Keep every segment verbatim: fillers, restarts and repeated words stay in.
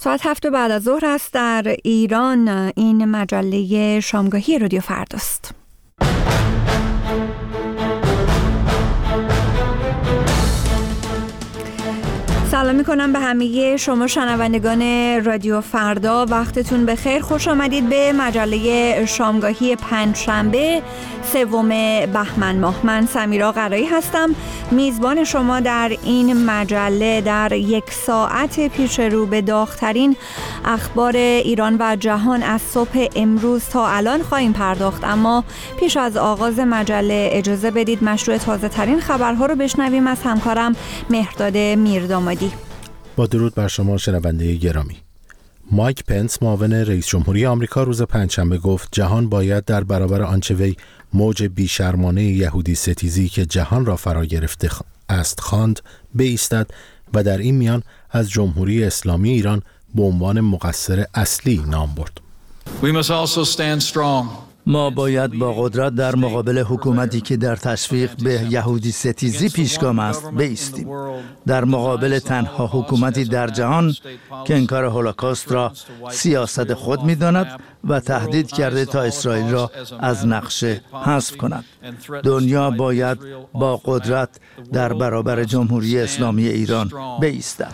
ساعت هفت بعد از ظهر است در ایران. این مجله شامگاهی رادیو فرداست. سلام میکنم به همه شما شنوندگان رادیو فردا. وقتتون بخیر. خوش آمدید به مجله شامگاهی پنجشنبه سوم بهمن ماه. من سمیرا قرایی هستم، میزبان شما در این مجله. در یک ساعت پیش رو به داغ‌ترین اخبار ایران و جهان از صبح امروز تا الان خواهیم پرداخت، اما پیش از آغاز مجله اجازه بدید مشروع تازه ترین خبرها رو بشنویم از همکارم مهرداد میردامادی. با درود بر شما شنونده گرامی. مایک پنس معاون رئیس جمهوری آمریکا روز پنجشنبه گفت جهان باید در برابر آنچه وی موج بیشرمانه یهودی ستیزی که جهان را فرا گرفته است خواند بایستد و در این میان از جمهوری اسلامی ایران به عنوان مقصر اصلی نام برد. We must also stand strong. ما باید با قدرت در مقابل حکومتی که در تشویق به یهودی ستیزی پیشگام است بایستیم. در مقابل تنها حکومتی در جهان که انکار هولوکاست را سیاست خود می‌داند و تهدید کرده تا اسرائیل را از نقشه حذف کند. دنیا باید با قدرت در برابر جمهوری اسلامی ایران بایستد.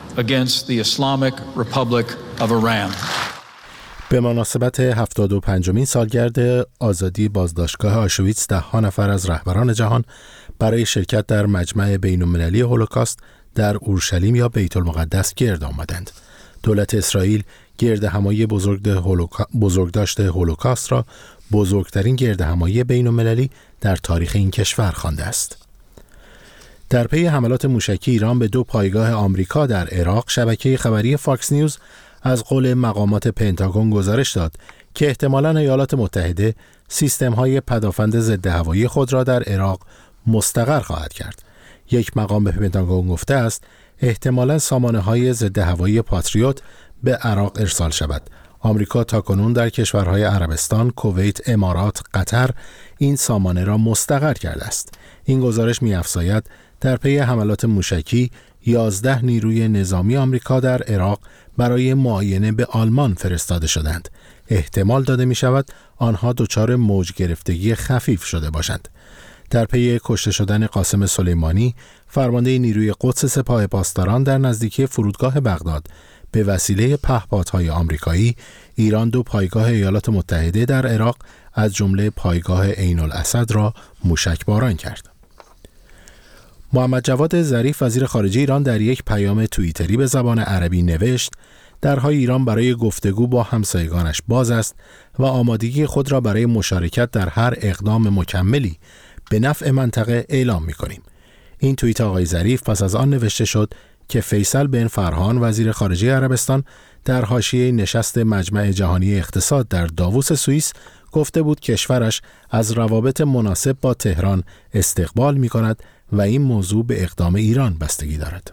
به مناسبت هفتاد و پنجمین سالگرد آزادی بازداشتگاه آشویتس، ده ها نفر از رهبران جهان برای شرکت در مجمع بین‌المللی هولوکاست در اورشلیم یا بیت المقدس گرد آمدند. دولت اسرائیل گردهمایی بزرگ هولوکا... بزرگداشت هولوکاست را بزرگترین گردهمایی بین‌المللی در تاریخ این کشور خوانده است. در پی حملات موشکی ایران به دو پایگاه آمریکا در عراق، شبکه خبری فاکس نیوز از قول مقامات پنتاگون گزارش داد که احتمالاً ایالات متحده سیستم‌های پدافند ضد هوایی خود را در عراق مستقر خواهد کرد. یک مقام به پنتاگون گفته است احتمالاً سامانه‌های ضد هوایی پاتریوت به عراق ارسال شود. آمریکا تاکنون در کشورهای عربستان، کویت، امارات، قطر این سامانه را مستقر کرده است. این گزارش می‌افزاید در پی حملات موشکی یازده نیروی نظامی آمریکا در عراق برای معاینه به آلمان فرستاده شدند. احتمال داده می شود آنها دچار موج گرفتگی خفیف شده باشند. در پی کشته شدن قاسم سلیمانی، فرمانده نیروی قدس سپاه پاسداران در نزدیکی فرودگاه بغداد، به وسیله پهپادهای آمریکایی، ایران دو پایگاه ایالات متحده در عراق از جمله پایگاه عین الاسد را موشکباران کرد. محمد جواد ظریف وزیر خارجه ایران در یک پیام توییتری به زبان عربی نوشت درهای ایران برای گفتگو با همسایگانش باز است و آمادگی خود را برای مشارکت در هر اقدام مکملی به نفع منطقه اعلام می‌کنیم. این توییت آقای ظریف پس از آن نوشته شد که فیصل بن فرهان وزیر خارجه عربستان در حاشیه نشست مجمع جهانی اقتصاد در داووس سوئیس گفته بود کشورش از روابط مناسب با تهران استقبال می‌کند و این موضوع به اقدام ایران بستگی دارد.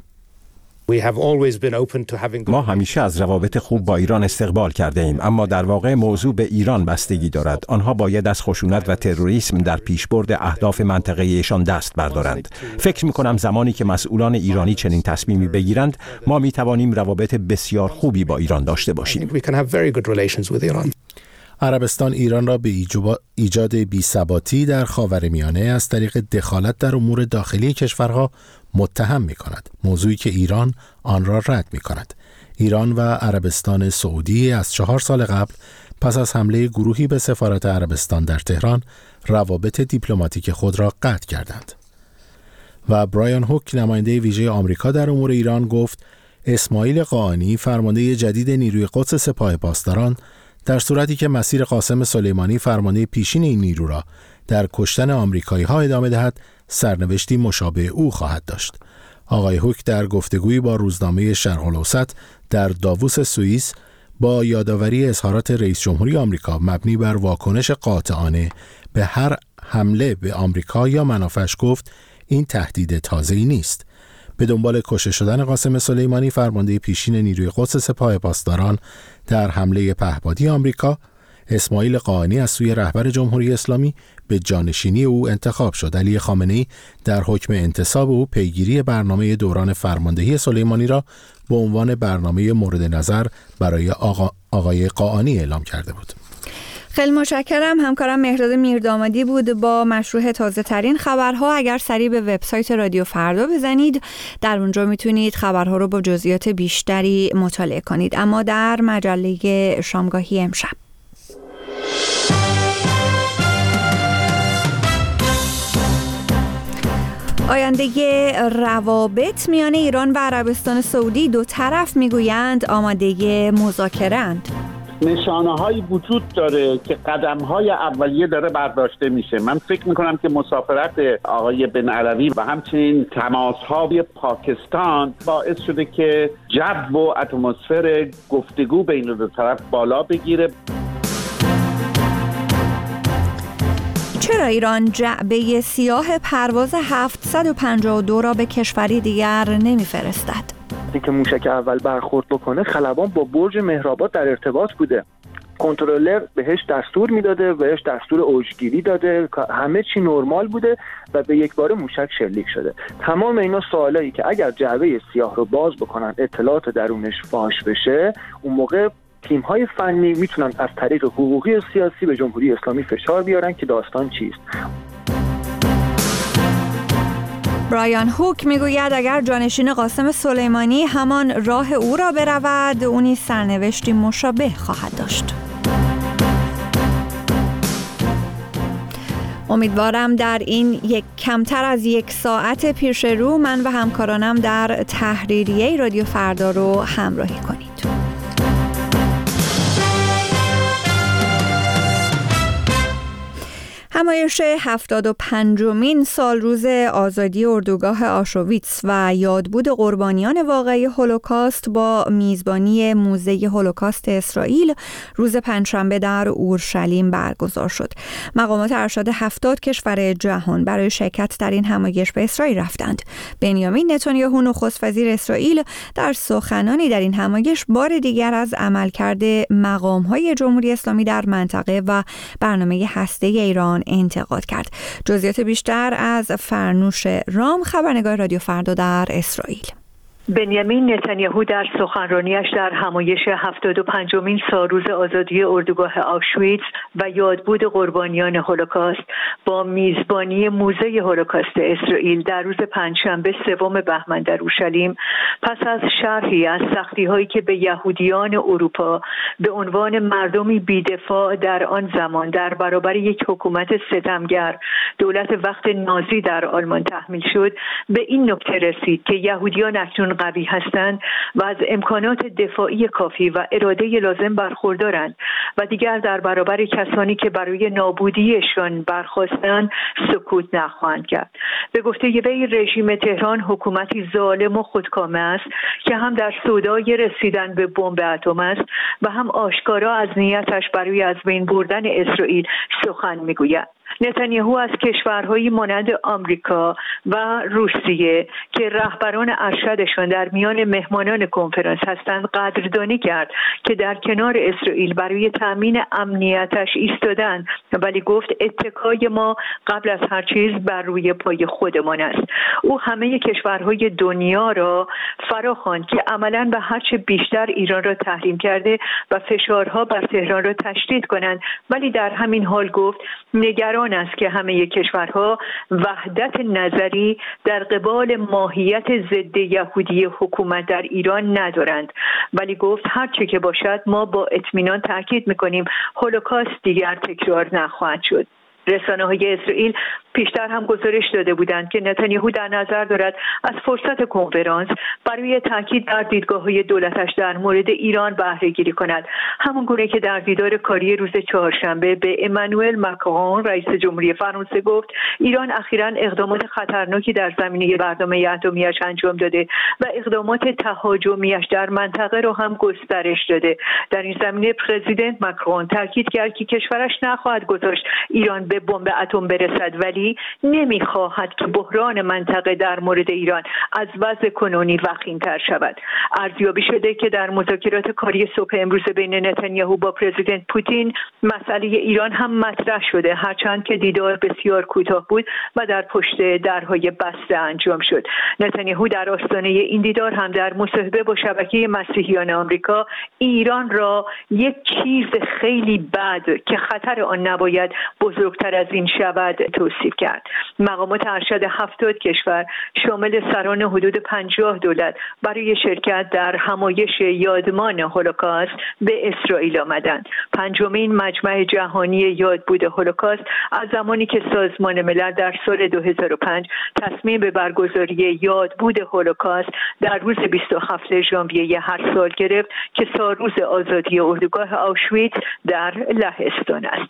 ما همیشه از روابط خوب با ایران استقبال کرده ایم، اما در واقع موضوع به ایران بستگی دارد. آنها باید از خشونت و تروریسم در پیشبرد اهداف منطقه‌ایشان دست بردارند. فکر می‌کنم زمانی که مسئولان ایرانی چنین تصمیمی بگیرند، ما می‌توانیم روابط بسیار خوبی با ایران داشته باشیم. عربستان ایران را به ایجاد بی‌ثباتی در خاورمیانه از طریق دخالت در امور داخلی کشورها متهم می‌کند، موضوعی که ایران آن را رد می‌کند. ایران و عربستان سعودی از چهار سال قبل پس از حمله گروهی به سفارت عربستان در تهران روابط دیپلماتیک خود را قطع کردند. و برایان هوک نماینده ویژه آمریکا در امور ایران گفت اسماعیل قاآنی فرمانده جدید نیروی قدس سپاه پاسداران در صورتی که مسیر قاسم سلیمانی فرمانده پیشین این نیرو را در کشتن آمریکایی‌ها ادامه دهد، سرنوشتی مشابه او خواهد داشت. آقای هوک در گفتگویی با روزنامه شرق الاوسط در داووس سوئیس با یادآوری اظهارات رئیس جمهوری آمریکا مبنی بر واکنش قاطعانه به هر حمله به آمریکا یا منافعش گفت این تهدید تازه‌ای نیست. به دنبال کشته شدن قاسم سلیمانی فرمانده پیشین نیروی قدس سپاه پاسداران در حمله پهپادی آمریکا، اسماعیل قاآنی از سوی رهبر جمهوری اسلامی به جانشینی او انتخاب شد. علی خامنه‌ای در حکم انتصاب او پیگیری برنامه دوران فرماندهی سلیمانی را به عنوان برنامه مورد نظر برای آقا آقای قاآنی اعلام کرده بود. خیلی متشکرم. همکارم مهرداد میردامادی بود با مشروع تازه ترین خبرها. اگر سریع به وبسایت رادیو فردا بزنید در اونجا میتونید خبرها رو با جزئیات بیشتری مطالعه کنید. اما در مجله شامگاهی امشب آینده روابط میان ایران و عربستان سعودی، دو طرف میگویند آماده مذاکره‌اند. نشانه‌هایی وجود داره که قدم‌های اولیه داره برداشته میشه. من فکر میکنم که مسافرت آقای بن علوی و همچنین تماس‌های پاکستان باعث شده که جو و اتمسفر گفتگو بین دو طرف بالا بگیره. چرا ایران جعبه سیاه پرواز هفتصد و پنجاه و دو را به کشوری دیگر نمی‌فرستد؟ که موشک اول برخورد بکنه خلبان با برج مهرآباد در ارتباط بوده. کنترلر بهش دستور میداده، بهش دستور اوجگیری داده، همه چی نرمال بوده و به یک بار موشک شلیک شده. تمام اینا سوالایی که اگر جعبه سیاه رو باز بکنن اطلاعات درونش فاش بشه، اون موقع تیم‌های فنی میتونن از طریق حقوقی و سیاسی به جمهوری اسلامی فشار بیارن که داستان چیست. برایان هوک میگوید اگر جانشین قاسم سلیمانی همان راه او را برود، او نیز سرنوشتی مشابه خواهد داشت. امیدوارم در این یک کمتر از یک ساعت پیش رو من و همکارانم در تحریریه رادیو فردا رو همراهی کنید. همایش هفتاد و پنجمین سالروز آزادی اردوگاه آشویتس و یادبود قربانیان واقعی هولوکاست با میزبانی موزه هولوکاست اسرائیل روز پنجشنبه در اورشلیم برگزار شد. مقامات ارشد هفتاد کشور جهان برای شرکت در این همایش به اسرائیل رفتند. بنیامین نتانیاهو نخست وزیر اسرائیل در سخنانی در این همایش بار دیگر از عملکرد مقام‌های جمهوری اسلامی در منطقه و برنامه هسته ایران انتقاد کرد. جزئیات بیشتر از فرنوش رام، خبرنگار رادیو فردا در اسرائیل. بنیامین نتانیاهو در سخنرانیش در همایش هفتاد و پنجمین سالروز آزادی اردوگاه آشویتس و یادبود قربانیان هولوکاست با میزبانی موزه هولوکاست اسرائیل در روز پنجشنبه سوم بهمن در اورشلیم پس از شرحی از سختی‌هایی که به یهودیان اروپا به عنوان مردمی بی‌دفاع در آن زمان در برابر یک حکومت ستمگر دولت وقت نازی در آلمان تحمیل شد، به این نکته رسید که یهودیان اکنون قوی هستند و از امکانات دفاعی کافی و اراده لازم برخوردارند و دیگر در برابر کسانی که برای نابودیشان برخاستند سکوت نخواهند کرد. به گفته وی رژیم تهران حکومتی ظالم و خودکامه است که هم در سودای رسیدن به بمب اتم است و هم آشکارا از نیتش برای از بین بردن اسرائیل سخن میگوید. نتانیاهو از کشورهایی مانند آمریکا و روسیه که رهبران ارشدشان در میان مهمانان کنفرانس هستند قدردانی کرد که در کنار اسرائیل برای تامین امنیتش ایستادند، ولی گفت اتکای ما قبل از هر چیز بر روی پای خودمان است. او همه کشورهای دنیا را فراخواند که عملاً به هر چه بیشتر ایران را تحریم کرده و فشارها بر تهران را تشدید کنند، ولی در همین حال گفت نگران است که همه کشورها وحدت نظری در قبال ماهیت ضد یهودی حکومت در ایران ندارند، ولی گفت هر چه که باشد ما با اطمینان تاکید می‌کنیم هولوکاست دیگر تکرار نخواهد شد. رسانه‌های اسرائیل پیشتر هم گزارش داده بودند که نتانیاهو در نظر دارد از فرصت کنفرانس برای تاکید بر دیدگاه‌های دولتش در مورد ایران بهره گیری کند، همون گونه که در دیدار کاری روز چهارشنبه به امانوئل ماکرون رئیس جمهوری فرانسه گفت ایران اخیراً اقدامات خطرناکی در زمینه برنامه اتمی‌اش انجام داده و اقدامات تهاجمی‌اش در منطقه را هم گسترش داده. در این زمینه پرزیدنت ماکرون تاکید کرد که کشورش نخواهد گذاشت ایران به بمب اتم برسد، ولی آمریکایی نمیخواهد که بحران منطقه در مورد ایران از وضع کنونی وخیم‌تر شود. ارزیابی شده که در مذاکرات کاری صبح امروز بین نتانیاهو با پرزیدنت پوتین مسئله ایران هم مطرح شده، هرچند که دیدار بسیار کوتاه بود و در پشت درهای بسته انجام شد. نتانیاهو در آستانه این دیدار هم در مصاحبه با شبکه مسیحیان آمریکا ایران را یک چیز خیلی بد که خطر آن نباید بزرگتر از این شود توصیف کرد. مقامات ارشد هفتاد کشور شامل سران حدود پنجاه دولت برای شرکت در همایش یادمان هولوکاست به اسرائیل آمدند. پنجمین مجمع جهانی یادبود هولوکاست از زمانی که سازمان ملل در سال دو هزار و پنج تصمیم به برگزاری یادبود هولوکاست در روز بیست و هفتم ژانویه هر سال گرفت که سالروز آزادی اردوگاه آوشویتس در لهستان است.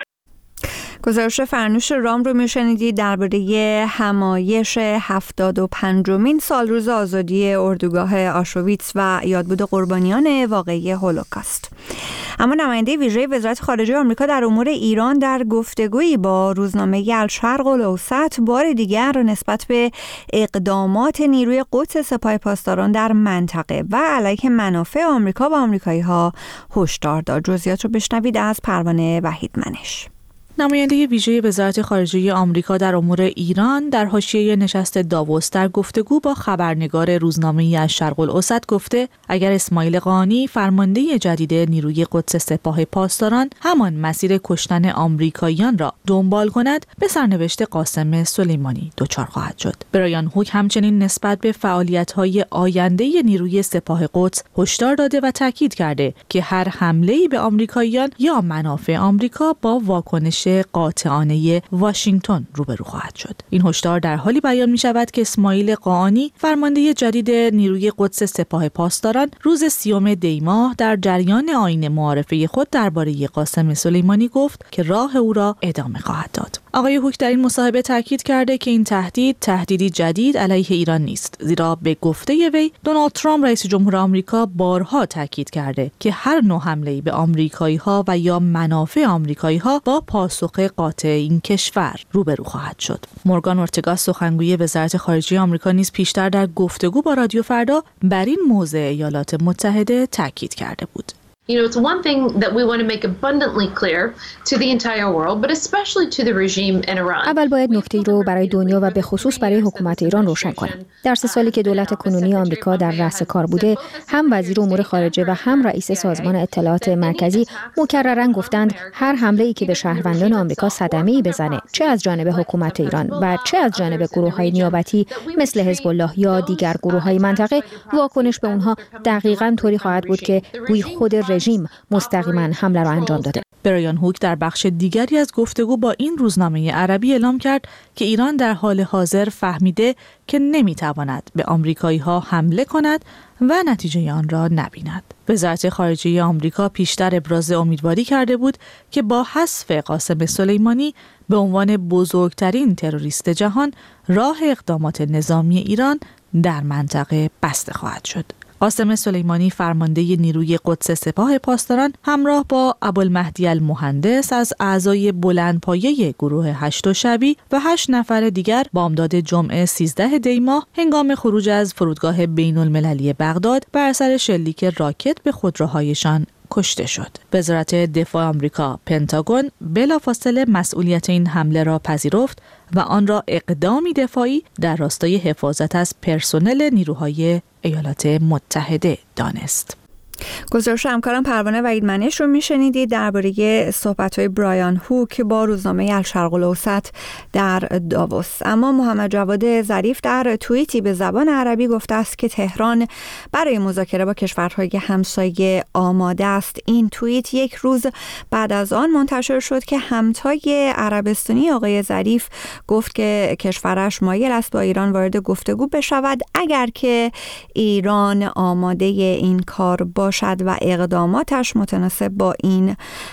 گزارش فرنوش رام رو میشنیدید درباره همایش هفتاد و پنجمین سالروز آزادی اردوگاه آشویتس و یادبود قربانیان واقعی هولوکاست. اما نماینده ویژه وزارت خارجه آمریکا در امور ایران در گفتگویی با روزنامه الشرق الاوسط بار دیگر نسبت به اقدامات نیروی قدس سپاه پاسداران در منطقه و علیه منافع آمریکا و آمریکایی‌ها هشدار داد. جزئیات رو بشنوید از پروانه وحیدمنش. نماینده ویژه وزارت خارجه آمریکا در امور ایران در حاشیه نشست داووس در گفتگو با خبرنگار روزنامه الشرق الاوسط گفته اگر اسماعیل قائنی فرمانده جدید نیروی قدس سپاه پاسداران همان مسیر کشتن آمریکاییان را دنبال کند به سرنوشت قاسم سلیمانی دچار خواهد شد. برایان هوک همچنین نسبت به فعالیت‌های آینده نیروی سپاه قدس هشدار داده و تاکید کرده که هر حمله‌ای به آمریکاییان یا منافع آمریکا با واکنش قاطعانه واشنگتن روبرو خواهد شد. این هشدار در حالی بیان می شود که اسماعیل قائنی فرمانده جدید نیروی قدس سپاه پاسداران روز سیوم دی ماه در جریان آیین معارفه خود درباره قاسم سلیمانی گفت که راه او را ادامه خواهد داد. آقای هوک در این مصاحبه تاکید کرده که این تهدید تهدیدی جدید علیه ایران نیست، زیرا به گفته وی دونالد ترامپ رئیس جمهور آمریکا بارها تاکید کرده که هر نوع حمله‌ای به آمریکایی‌ها و یا منافع آمریکایی‌ها با پاسخ قاطع این کشور روبرو خواهد شد. مورگان اورتگا سخنگوی وزارت خارجه آمریکا نیز پیشتر در گفتگو با رادیو فردا بر این موضوع ایالات متحده تاکید کرده بود. You know, it's one thing that we want to make abundantly clear to the entire world, but especially to the regime in Iran. اول باید نکته‌ای رو برای دنیا و به خصوص برای حکومت ایران روشن کنم. در سه سالی که دولت کنونی آمریکا در رأس کار بوده، هم وزیر امور خارجه و هم رئیس سازمان اطلاعات مرکزی مکرراً گفتند هر حمله‌ای که به شهروندان آمریکا صدمه‌ای بزنه، چه از جانب حکومت ایران و چه از جانب گروه‌های نیابتی مثل حزب الله یا دیگر گروه‌های منطقه، واکنش به اونها دقیقاً طوری خواهد بود که گویی خود رژیم مستقیما حمله را انجام داده. برایان هوک در بخش دیگری از گفتگو با این روزنامه عربی اعلام کرد که ایران در حال حاضر فهمیده که نمیتواند به آمریکایی‌ها حمله کند و نتیجه آن را نبیند. وزارت خارجه آمریکا پیشتر ابراز امیدواری کرده بود که با حذف قاسم سلیمانی به عنوان بزرگترین تروریست جهان راه اقدامات نظامی ایران در منطقه بسته خواهد شد. قاسم سلیمانی فرمانده نیروی قدس سپاه پاسداران همراه با ابوالمهدی المهندس از اعضای بلندپایه گروه هشت شبی و هشت نفر دیگر بامداد جمعه سیزده دی ماه هنگام خروج از فرودگاه بین المللی بغداد بر اثر شلیک راکت به خودروهایشان کشته شد. وزارت دفاع آمریکا پنتاگون بلافاصله مسئولیت این حمله را پذیرفت و آن را اقدامی دفاعی در راستای حفاظت از پرسنل نیروهای ایالات متحده دانست. گزارش همکارم پروانه وحیدمنش رو میشنیدید درباره صحبت‌های برایان هوک با روزنامه الشرق الاوسط در داووس. اما محمد جواد ظریف در توییتی به زبان عربی گفته است که تهران برای مذاکره با کشورهای همسایه آماده است. این توییت یک روز بعد از آن منتشر شد که همتای عربستانی آقای ظریف گفت که کشورش مایل است با ایران وارد گفتگو بشود اگر که ایران آماده این کار باشد و اقداماتش متناسب با این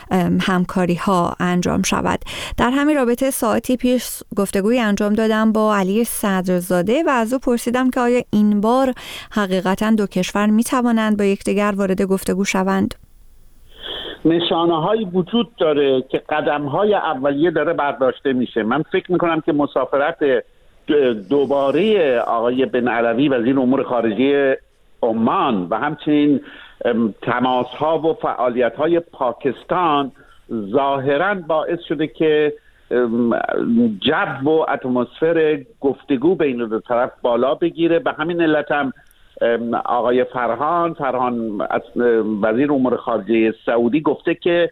همکاری ها انجام شود. در همین رابطه ساعتی پیش گفتگوی انجام دادم با علی صدرزاده و از او پرسیدم که آیا این بار حقیقتا دو کشور می توانند با یکدیگر وارد گفتگو شوند؟ نشانه هایی وجود داره که قدم های اولیه داره برداشته میشه. من فکر میکنم که مسافرت دوباره آقای بن علوی وزیر امور خارجه عمان و همچنین تماس ها و فعالیت های پاکستان ظاهراً باعث شده که جو و اتمسفر گفتگو بین دو طرف بالا بگیره. به همین علت هم آقای فرهان فرهان وزیر امور خارجه سعودی گفته که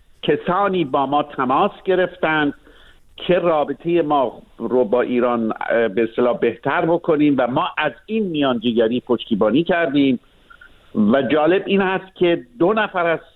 کسانی با ما تماس گرفتند که رابطه ما رو با ایران به اصطلاح بهتر بکنیم و ما از این میانجیگری پشتیبانی کردیم. و جالب این هست که دو نفر از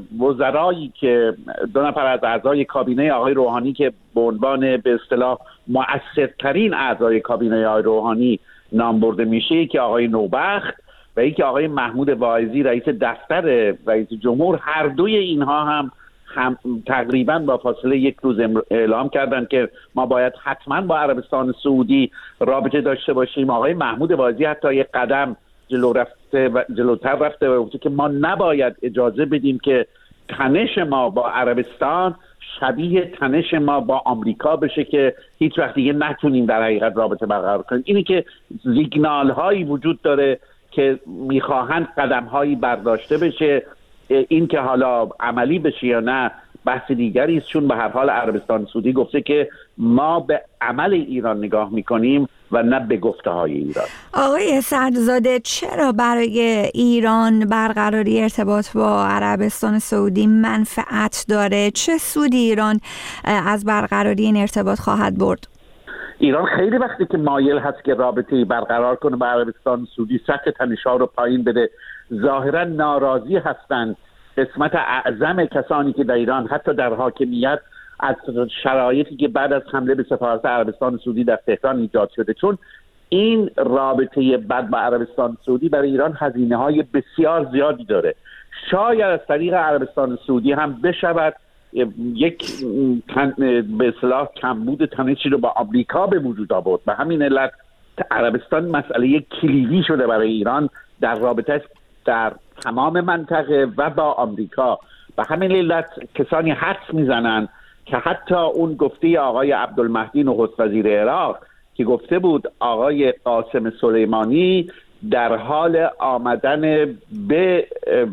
وزرایی که دو نفر از اعضای کابینه آقای روحانی که به عنوان به اصطلاح مؤثرترین اعضای کابینه آقای روحانی نام برده میشه که آقای نوبخت و یکی آقای محمود واعظی رئیس دفتر رئیس جمهور، هر دوی اینها هم, هم تقریبا با فاصله یک روز اعلام کردند که ما باید حتما با عربستان سعودی رابطه داشته باشیم. آقای محمود واعظی حتی یک قدم جلو رفته و جلوتر رفته و گفته که ما نباید اجازه بدیم که تنش ما با عربستان شبیه تنش ما با آمریکا بشه که هیچ وقت دیگه نتونیم در حقیقت رابطه برقرار کنیم. اینی که سیگنال هایی وجود داره که میخواهند قدم هایی برداشته بشه. این که حالا عملی بشه یا نه بحث دیگری است، چون به هر حال عربستان سعودی گفته که ما به عمل ایران نگاه میکنیم و نه به گفته های ایران. آقای سعدزاده، چرا برای ایران برقراری ارتباط با عربستان سعودی منفعت داره؟ چه سودی ایران از برقراری این ارتباط خواهد برد؟ ایران خیلی وقتی که مایل هست که رابطه برقرار کنه با عربستان سعودی، سطح تنش‌ها رو پایین بده. ظاهرا ناراضی هستند قسمت اعظم کسانی که در ایران حتی در حاکمیت از شرایطی که بعد از حمله به سفارت عربستان سعودی در تهران ایجاد شده، چون این رابطه بد با عربستان سعودی برای ایران هزینه‌های بسیار زیادی داره. شاید از طریق عربستان سعودی هم بشود یک تن به اصطلاح کمبود تنشی رو با آمریکا به وجود آورد. به همین علت عربستان مسئله کلیدی شده برای ایران در رابطه در تمام منطقه و با آمریکا. به همین علت کسانی حدس میزنند که حتی اون گفته آقای عبدالمهدی نخست وزیر عراق که گفته بود آقای قاسم سلیمانی در حال آمدن به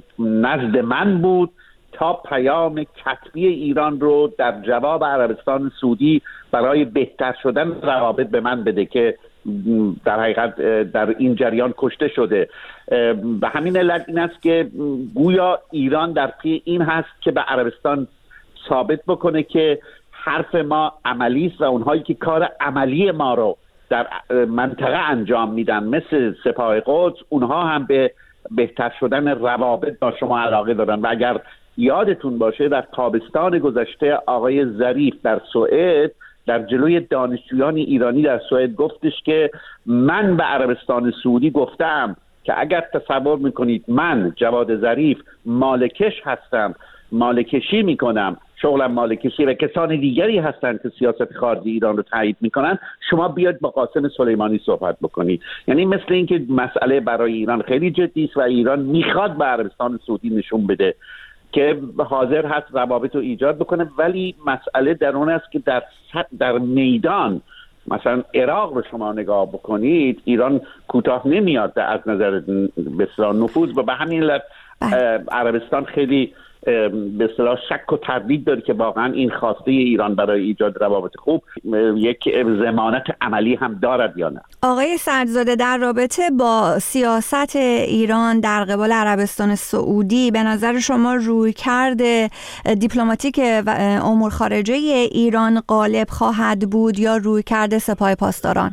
نزد من بود تا پیام کتبی ایران رو در جواب عربستان سعودی برای بهتر شدن روابط به من بده که در حقیقت در این جریان کشته شده. به همین علت این است که گویا ایران در پی این هست که به عربستان ثابت بکنه که حرف ما عملی است و اونهایی که کار عملی ما رو در منطقه انجام میدن مثل سپاه قدس، اونها هم به بهتر شدن روابط با شما علاقه دارن. و اگر یادتون باشه در تابستان گذشته آقای ظریف در سوئد در جلوی دانشجویان ایرانی در سوئد گفتش که من به عربستان سعودی گفتم که اگر تصور میکنید من جواد ظریف مالکش هستم، مالکشی میکنم، شغلم مالکشی و کسان دیگری هستند که سیاست خارجی ایران رو تایید میکنن، شما بیاید با قاسم سلیمانی صحبت بکنید. یعنی مثل اینکه مسئله برای ایران خیلی جدی است و ایران میخواد به عربستان سعودی نشون بده که حاضر هست روابط رو ایجاد بکنه، ولی مسئله در اون است که در در میدان مثلا عراق رو شما نگاه بکنید، ایران کوتاه نمیاد از نظر به اصطلاح نفوذ و به همین علت عربستان خیلی به اصطلاح شک و تردید داره که واقعا این خواسته ایران برای ایجاد روابط خوب یک ضمانت عملی هم دارد یا نه. آقای سعدزاده، در رابطه با سیاست ایران در قبال عربستان سعودی به نظر شما رویکرد دیپلماتیک و امور خارجه ایران غالب خواهد بود یا رویکرد سپاه پاسداران؟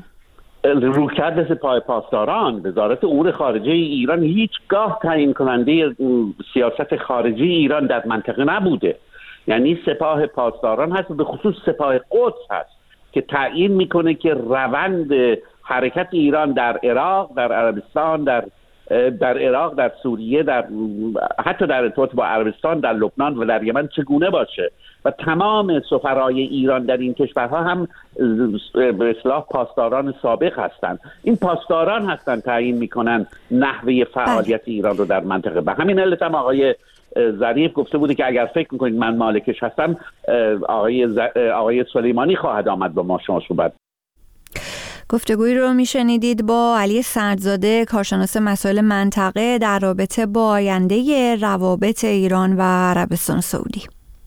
رویکرد سپاه پاسداران. وزارت امور خارجه ایران هیچگاه تعیین کننده سیاست خارجی ایران در منطقه نبوده. یعنی سپاه پاسداران هست، به خصوص سپاه قدس هست که تعیین میکنه که روند حرکت ایران در عراق، در عربستان، در در عراق، در سوریه، در حتی در ارتباط با عربستان، در لبنان و در یمن چگونه باشه و تمام سفرای ایران در این کشورها هم به اصطلاح پاسداران سابق هستند. این پاسداران هستند تعیین میکنن نحوه فعالیت ایران رو در منطقه. به همین علت هم آقای ظریف گفته بوده که اگر فکر میکنید من مالکش هستم، آقای ز... آقای سلیمانی خواهد آمد با ما شما صحبت. گفتگویی رو میشنیدید با علی سردزاده، کارشناس مسائل منطقه در رابطه با آینده روابط ایران و عربستان سعودی.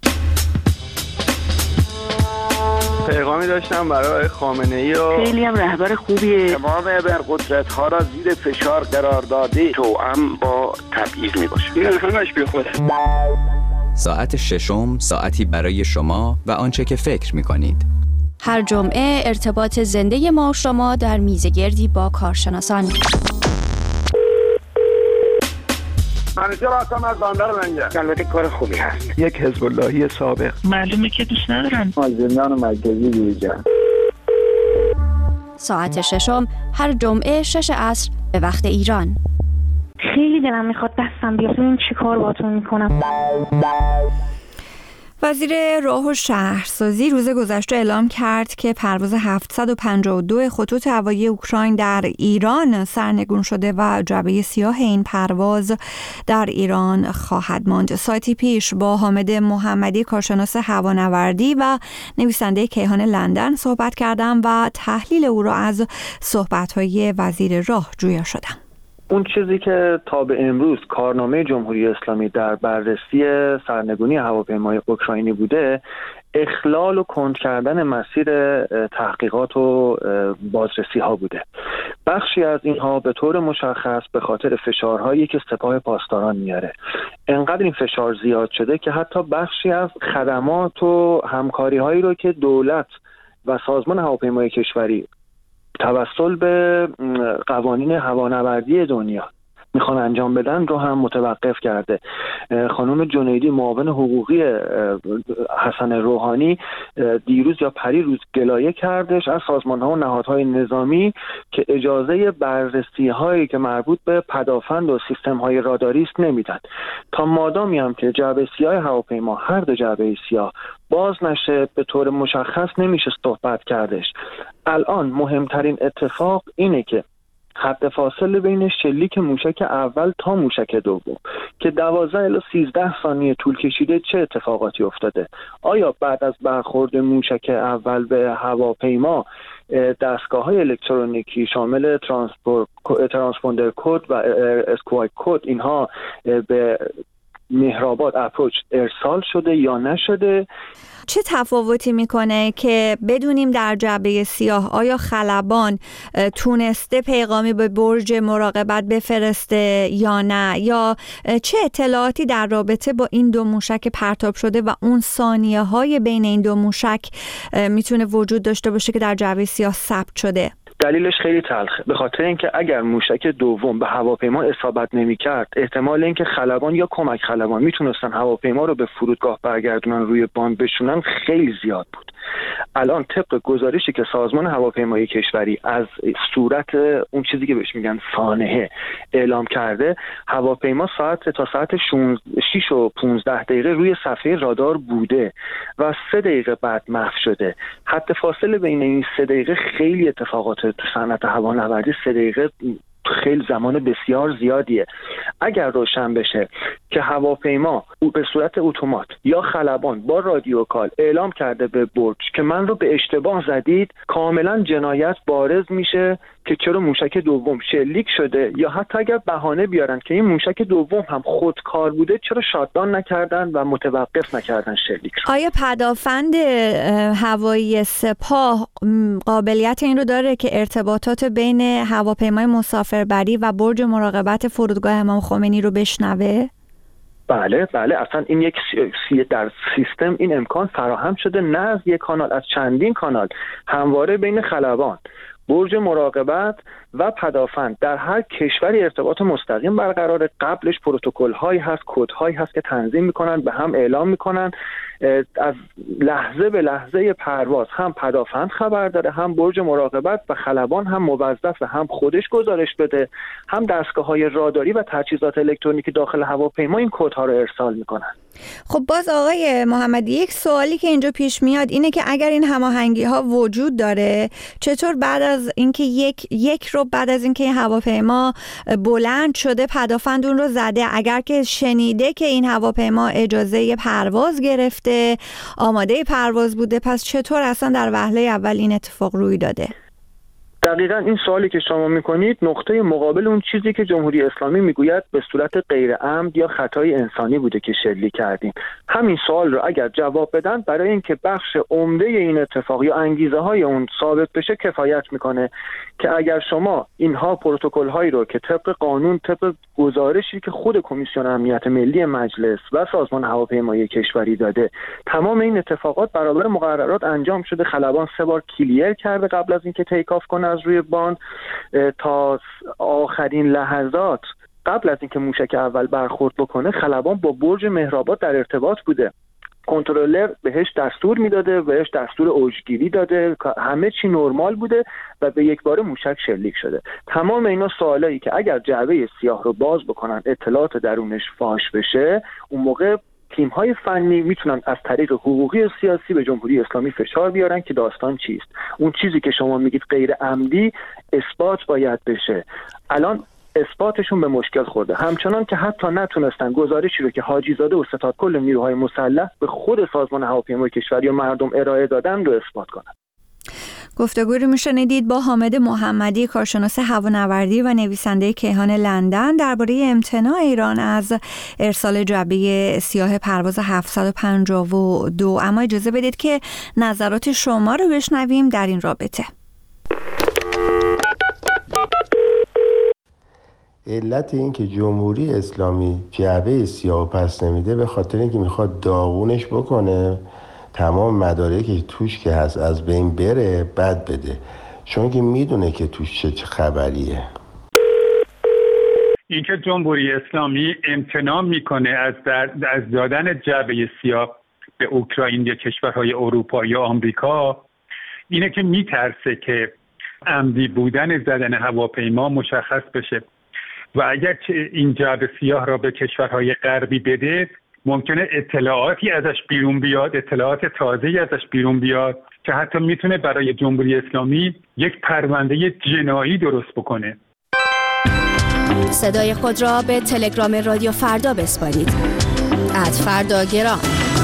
پیغامی داشتم برای خامنه‌ای و خیلی هم رهبر خوبیه. تمام ابرقدرت‌ها را زیر فشار قرار داده، توأم با تبعیض میباشه. این همش بیخوده. ساعت ششم، ساعتی برای شما و آنچه که فکر میکنید. هر جمعه ارتباط زنده ما و شما در میزگردی با کارشناسان. منیجر آسام از باندار منجه. البته کار خوبی هست. یک حزب اللهی سابق. معلومه که دوست ندارن. از زندان مرکزی بیرون. ساعت ششم هر جمعه شش عصر به وقت ایران. خیلی دلم میخواد دستم بیاد ببینم چی کار باهاتون میکنم. وزیر راه و شهرسازی روز گذشته اعلام کرد که پرواز هفتصد و پنجاه و دو خطوط هوایی اوکراین در ایران سرنگون شده و جعبه سیاه این پرواز در ایران خواهد ماند. ساعتی پیش با حامد محمدی، کارشناس هوانوردی و نویسنده کیهان لندن صحبت کردم و تحلیل او را از صحبت‌های وزیر راه جویا شدم. اون چیزی که تا به امروز کارنامه جمهوری اسلامی در بررسی سرنگونی هواپیمای اوکراینی بوده، اخلال و کند کردن مسیر تحقیقات و بازرسی ها بوده. بخشی از اینها به طور مشخص به خاطر فشارهایی که سپاه پاسداران میاره. انقدر این فشار زیاد شده که حتی بخشی از خدمات و همکاری هایی رو که دولت و سازمان هواپیمای کشوری توسل به قوانین هوانوردی دنیا میخوان انجام بدن رو هم متوقف کرده. خانم جنیدی، معاون حقوقی حسن روحانی، دیروز یا پریروز گلایه کردش از سازمان‌ها و نهادهای نظامی که اجازه بررسی هایی که مربوط به پدافند و سیستم‌های راداری است نمیدن. تا مادامی هم که جعبه سیاه هواپیما، هر دو جعبه سیاه باز نشه، به طور مشخص نمیشه صحبت کردش. الان مهمترین اتفاق اینه که حد فاصله بین شلیک موشک اول تا موشک دوم که دوازده الی سیزده ثانیه طول کشیده چه اتفاقاتی افتاده؟ آیا بعد از برخورد موشک اول به هواپیما دستگاه‌های الکترونیکی شامل ترانسپوندر کد و اسکوای کد اینها به مهرآباد اپروچ ارسال شده یا نشده؟ چه تفاوتی میکنه که بدونیم در جعبه سیاه آیا خلبان تونسته پیغامی به برج مراقبت بفرسته یا نه، یا چه اطلاعاتی در رابطه با این دو موشک پرتاب شده و اون ثانیه های بین این دو موشک میتونه وجود داشته باشه که در جعبه سیاه ثبت شده؟ دلیلش خیلی تلخه، به خاطر اینکه اگر موشک دوم به هواپیما اصابت نمی‌کرد، احتمال اینکه خلبان یا کمک خلبان میتونستن هواپیما رو به فرودگاه برگردونن روی باند بشونن خیلی زیاد بود. الان طبق گزارشی که سازمان هواپیمایی کشوری از صورت اون چیزی که بهش میگن سانحه اعلام کرده، هواپیما ساعت تا ساعت شش و پانزده دقیقه روی صفحه رادار بوده و سه دقیقه بعد محو شده. حد فاصله بین این سه دقیقه خیلی اتفاقات تو صنعت هوانوردی، سه دقیقه خیلی زمان بسیار زیادیه. اگر روشن بشه که هواپیما به صورت اتومات یا خلبان با رادیو کال اعلام کرده به برج که من رو به اشتباه زدید، کاملا جنایت بارز میشه که چرا موشک دوم شلیک شده، یا حتی اگر بهانه بیارن که این موشک دوم هم خودکار بوده، چرا شاتدان نکردن و متوقف نکردن شلیک رو. آیا پدافند هوایی سپاه قابلیت این رو داره که ارتباطات بین هواپیمای مسافربری و برج مراقبت فرودگاه امام خمینی رو بشنوه؟ بله بله، اصلا این یک سی در سیستم این امکان فراهم شده، نه از یک کانال، از چندین کانال همواره بین خلبان، برج مراقبت و پدافند در هر کشوری ارتباط مستقیم برقرار. قبلش پروتکل هایی هست، کد هایی هست که تنظیم میکنن، به هم اعلام میکنن. از لحظه به لحظه پرواز هم پدافند خبر داره، هم برج مراقبت و خلبان هم موظف هم خودش گزارش بده، هم دستگاه های راداری و تجهیزات الکترونیکی داخل هواپیما این کدها رو ارسال میکنن. خب باز آقای محمدی، یک سوالی که اینجا پیش میاد اینه که اگر این هماهنگی ها وجود داره، چطور بعد از اینکه یک یک رو بعد از اینکه این هواپیما بلند شده پدافند اون رو زده، اگر که شنیده که این هواپیما اجازه پرواز گرفته، آماده پرواز بوده، پس چطور اصلا در وهله اول این اتفاق روی داده؟ دقیقاً این سوالی که شما میکنید نقطه مقابل اون چیزی که جمهوری اسلامی میگوید به صورت غیر عمد یا خطای انسانی بوده که شلیک کردیم. همین سوال رو اگر جواب بدن برای اینکه بخش عمده این اتفاق یا انگیزه های اون ثابت بشه کفایت میکنه که اگر شما اینها پروتکل هایی رو که طبق قانون، طبق گزارشی که خود کمیسیون امنیت ملی مجلس و سازمان هواپیمایی کشوری داده، تمام این اتفاقات برابر مقررات انجام شده. خلبان سه بار کلیر کرده قبل از اینکه تیک آف کنه از روی باند تا آخرین لحظات قبل از اینکه موشک اول برخورد بکنه خلبان با برج مهرآباد در ارتباط بوده. کنترلر بهش دستور میداده، بهش دستور اوجگیری داده، همه چی نرمال بوده و به یک بار موشک شلیک شده. تمام اینا سوالایی که اگر جعبه سیاه رو باز بکنن، اطلاعات درونش فاش بشه، اون موقع تیم‌های فنی میتونن از طریق حقوقی و سیاسی به جمهوری اسلامی فشار بیارن که داستان چیست. اون چیزی که شما میگید غیر عمدی اثبات باید بشه. الان اثباتشون به مشکل خورده، همچنان که حتی نتونستن گزارشی رو که حاجی زاده و ستاد کل نیروهای مسلح به خود سازمان هواپیمای کشوری و مردم ارائه دادن رو اثبات کنن. گفتگو رو میشنیدید با حامد محمدی، کارشناس هوانوردی و نویسنده کیهان لندن، درباره امتناع ایران از ارسال جعبه سیاه پرواز هفتصد و پنجاه و دو. اما اجازه بدید که نظرات شما رو بشنویم در این رابطه. علت این که جمهوری اسلامی جعبه سیاه پس نمیده به خاطر اینکه میخواد داغونش بکنه، تمام مدارکی توش که هست از بین بره، بد بده، چون که میدونه که توش چه خبریه. اینکه جمهوری اسلامی امتناع میکنه از در از دادن جعبه سیاه به اوکراین یا کشورهای اروپا یا آمریکا، اینه که میترسه که عمدی بودن زدن هواپیما مشخص بشه و اگر این جعبه سیاه را به کشورهای غربی بده، ممکنه اطلاعاتی ازش بیرون بیاد، اطلاعات تازه‌ای ازش بیرون بیاد که حتی میتونه برای جمهوری اسلامی یک پرونده جنایی درست بکنه. صدای خود را به تلگرام رادیو فردا بسپارید. ات فردا گرام.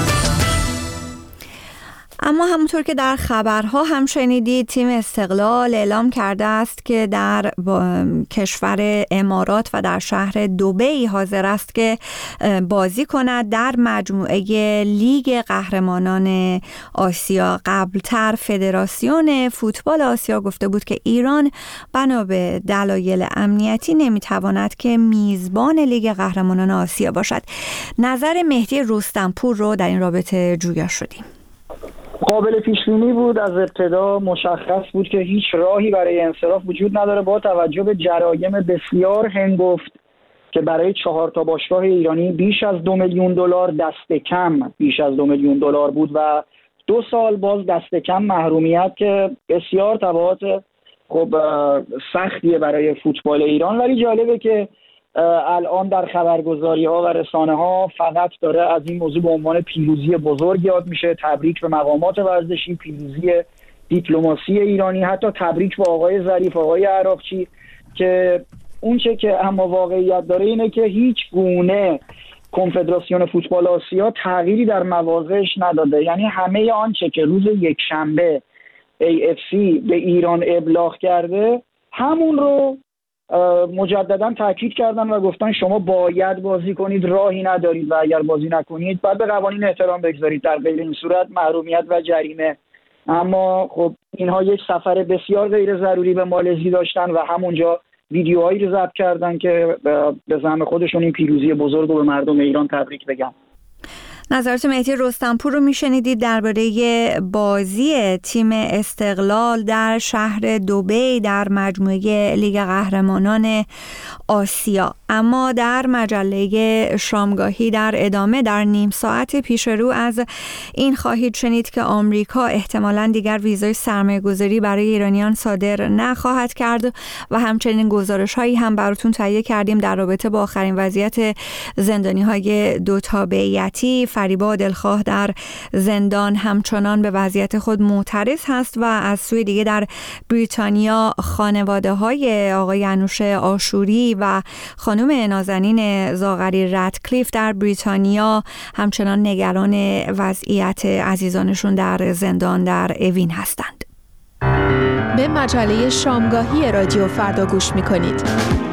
اما همونطور که در خبرها هم شنیدید، تیم استقلال اعلام کرده است که در کشور امارات و در شهر دبی حاضر است که بازی کند در مجموعه لیگ قهرمانان آسیا. قبلتر فدراسیون فوتبال آسیا گفته بود که ایران بنا به دلایل امنیتی نمیتواند که میزبان لیگ قهرمانان آسیا باشد. نظر مهدی رستمپور رو در این رابطه جویا شدیم. قابل پیش بینی بود، از ابتدا مشخص بود که هیچ راهی برای انصراف وجود نداره با توجه به جرایم بسیار هنگفت که برای چهار تا باشگاه ایرانی بیش از دو میلیون دلار دست کم بیش از دو میلیون دلار بود و دو سال باز دست کم محرومیت که بسیار تبعات خب سختیه برای فوتبال ایران. ولی جالبه که الان در خبرگزاری ها و رسانه ها فقط داره از این موضوع به عنوان پیروزی بزرگ یاد میشه. تبریک به مقامات ورزشی، پیروزی دیپلماسی ایرانی، حتی تبریک به آقای ظریف، آقای عراقچی، که اونچه که اما واقعیت داره اینه که هیچ گونه کنفدراسیون فوتبال آسیا تغییری در مواضعش نداده. یعنی همه آنچه که روز یک شنبه ای اف سی به ایران ابلاغ کرده همون رو مجددا تاکید کردن و گفتن شما باید بازی کنید، راهی ندارید و اگر بازی نکنید باید به قوانین احترام بگذارید، در غیر این صورت محرومیت و جریمه. اما خب اینها یک سفر بسیار غیر ضروری به مالزی داشتن و همونجا ویدیوهایی رو ضبط کردن که به زعم خودشون این پیروزی بزرگ رو به مردم ایران تبریک بگن. نظرات مهدی رستمپور رو میشنیدید درباره بازی تیم استقلال در شهر دبی در مجموعه لیگ قهرمانان آسیا. اما در مجله شامگاهی در ادامه در نیم ساعت پیش رو از این خواهید شنید که آمریکا احتمالاً دیگر ویزای سرمایه‌گذاری برای ایرانیان صادر نخواهد کرد و همچنین گزارش‌هایی هم براتون تهیه کردیم در رابطه با آخرین وضعیت زندانی‌های دو تابعیتی. فریبا دلخواه در زندان همچنان به وضعیت خود معترض هست و از سوی دیگه در بریتانیا خانواده‌های آقای انوش آشوری و خانم نازنین زاغری رادکلیف در بریتانیا همچنان نگران وضعیت عزیزانشون در زندان در اوین هستند. به مجله شامگاهی رادیو فردا گوش می‌کنید.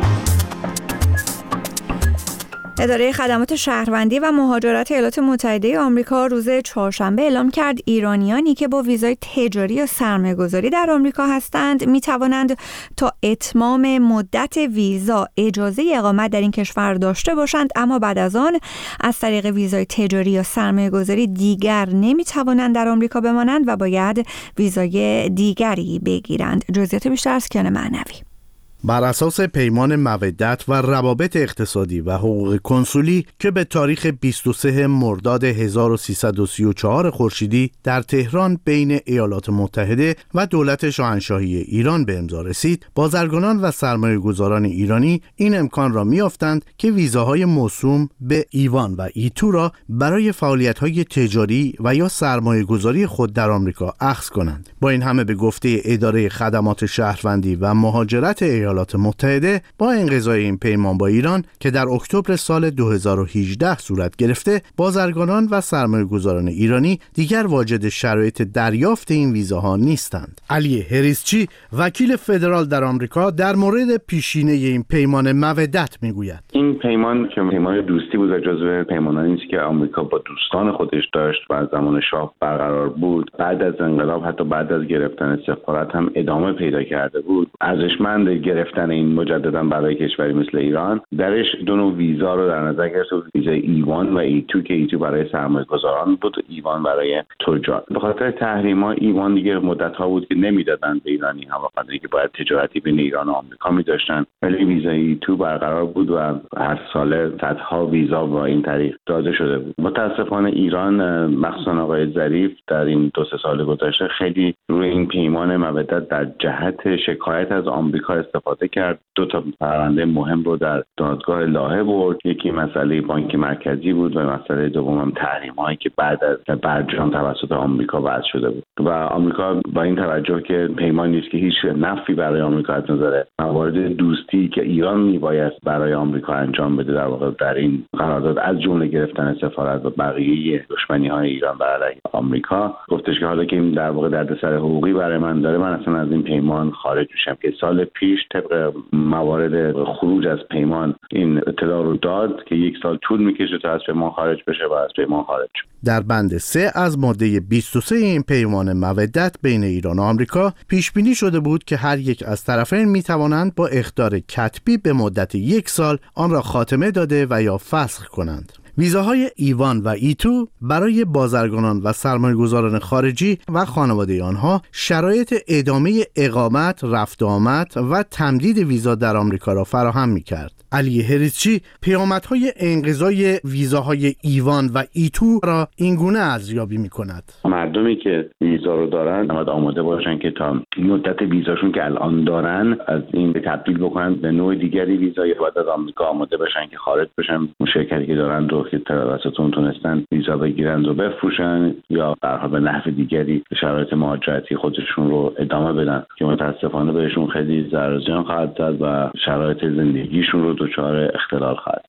اداره خدمات شهروندی و مهاجرت ایالات متحده آمریکا روز چهارشنبه اعلام کرد ایرانیانی که با ویزای تجاری یا سرمایه‌گذاری در آمریکا هستند می توانند تا اتمام مدت ویزا اجازه اقامت در این کشور داشته باشند، اما بعد از آن از طریق ویزای تجاری یا سرمایه‌گذاری دیگر نمی توانند در آمریکا بمانند و باید ویزای دیگری بگیرند. جزئیات بیشتر از کیان معنوی. بر اساس پیمان مودت و روابط اقتصادی و حقوق کنسولی که به تاریخ بیست و سوم مرداد هزار و سیصد و سی و چهار خورشیدی در تهران بین ایالات متحده و دولت شاهنشاهی ایران به امضا رسید، بازرگانان و سرمایه‌گذاران ایرانی این امکان را می‌یافتند که ویزاهای موسوم به ایوان و ایتو را برای فعالیت‌های تجاری و یا سرمایه‌گذاری خود در آمریکا اخذ کنند. با این همه به گفته اداره خدمات شهروندی و مهاجرت ایالات متحده، با انقضای این پیمان با ایران که در اکتبر سال دو هزار و هجده صورت گرفته، بازرگانان و سرمایه‌گذاران ایرانی دیگر واجد شرایط دریافت این ویزاها نیستند. علی هریسچی، وکیل فدرال در آمریکا، در مورد پیشینه این پیمان مودت میگوید: این پیمان که پیمان دوستی بود و جزو پیمانانی است که آمریکا با دوستان خودش داشت و از زمان شاه برقرار بود، بعد از انقلاب حتی بعد از گرفتن سفارت هم ادامه پیدا کرده بود. ارزشمند گرفتن این مجددا برای کشوری مثل ایران. درش دو نوع ویزا رو در نظر گرفت: ویزای ایوان و ایتو که ایتو برای سرمایه‌گذاران بود، ایوان برای تجار. به خاطر تحریم‌ها ایوان دیگه مدت‌ها بود که نمیدادن به ایرانی ها، وقتی که باید تجارتی بین ایران و آمریکا می‌داشتن، ولی ویزای ایتو برقرار بود و هر ساله صدها ویزا با این طریق داده شده بود. متأسفانه ایران، مخصوصا آقای ظریف، در این دو سه سال گذشته خیلی روی این پیمان مودت در جهت شکایت از آمریکا استفاده کرد. دو تا پرونده مهم رو در دادگاه لاهه برد. یکی مسئله بانک مرکزی بود و مسئله دوم هم تحریم‌هایی که بعد از برجام توسط آمریکا وضع شده بود. و آمریکا با این توجه که پیمان نیست که هیچ نفعی برای آمریکا از نظر موارد دوستی که ایران میبایست برای آمریکا انجام بده، در واقع در این قرارداد از جمله گرفتن سفارت و بقیه دشمنی‌های ایران بر علیه آمریکا، گفتش که حالا که این در واقع دردسر حقوقی برای من داره، من اصلا از این پیمان خارج میشم. که سال پیش طبق موارد خروج از پیمان این اطلاع رو داد که یک سال طول میکشه تا از پیمان خارج بشه و از پیمان خارج. در بند سه از ماده بیست و سه این پیمان مودت بین ایران و آمریکا پیش بینی شده بود که هر یک از طرفین می توانند با اخطار کتبی به مدت یک سال آن را خاتمه داده و یا فسخ کنند. ویزاهای ایوان و ایتو برای بازرگانان و سرمایه‌گذاران خارجی و خانواده آنها شرایط ادامه اقامت، رفت و آمد و تمدید ویزا در آمریکا را فراهم می‌کرد. علی هریسچی پیامدهای انقضای ویزاهای ایوان و ایتو را اینگونه ارزیابی می‌کند: مردمی که ویزا رو دارن باید آماده باشن که تا مدت ویزاشون که الان دارن از این تبدیل بکنن به نوع دیگری ویزا، یا باید از آمریکا آماده باشن که خارج بشن. شرکتی که دارن رو که توسطون تونستن ویزا بگیرن و بفروشن، یا در حال به نحو دیگری شرایط مهاجرتی خودشون رو ادامه بدن که متاسفانه بهشون خیلی ضرر و زیان خواهد زد و شرایط زندگیشون رو دچار اختلال خواهد.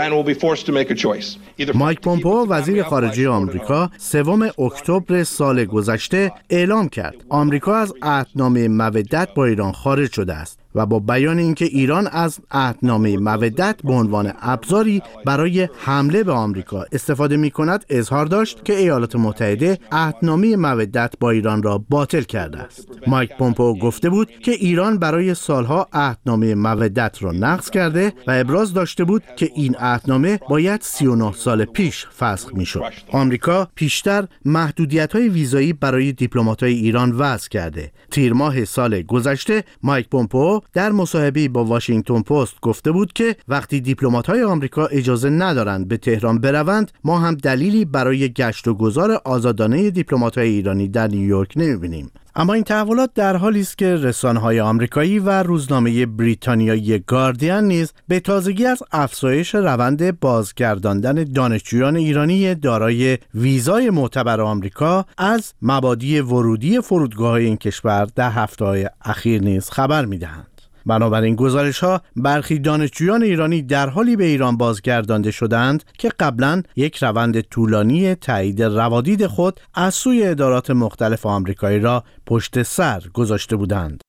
مایک پومپئو وزیر خارجه آمریکا سوم اکتبر سال گذشته اعلام کرد آمریکا از عهدنامه مودت با ایران خارج شده است. و با بیان اینکه ایران از عهدنامه مودت به عنوان ابزاری برای حمله به آمریکا استفاده می‌کند اظهار داشت که ایالات متحده عهدنامه مودت با ایران را باطل کرده است. مایک پومپئو گفته بود که ایران برای سالها عهدنامه مودت را نقض کرده و ابراز داشته بود که این عهدنامه باید سی و نه سال پیش فسخ می‌شد. آمریکا پیشتر محدودیت‌های ویزایی برای دیپلمات‌های ایران وضع کرده. تیر ماه سال گذشته مایک پومپئو در مصاحبه‌ای با واشنگتن پست گفته بود که وقتی دیپلمات‌های آمریکا اجازه ندارند به تهران بروند، ما هم دلیلی برای گشت و گذار آزادانه دیپلمات‌های ایرانی در نیویورک نمی‌بینیم. اما این تحولات در حالی است که رسانه‌های آمریکایی و روزنامه بریتانیایی گاردین نیز به تازگی از افزایش روند بازگرداندن دانشجویان ایرانی دارای ویزای معتبر آمریکا از مبادی ورودی فرودگاه‌های این کشور در هفته‌های اخیر نیز خبر می‌دهند. بنابراین گزارش‌ها برخی دانشجویان ایرانی در حالی به ایران بازگردانده شدند که قبلاً یک روند طولانی تایید روادید خود از سوی ادارات مختلف آمریکایی را پشت سر گذاشته بودند.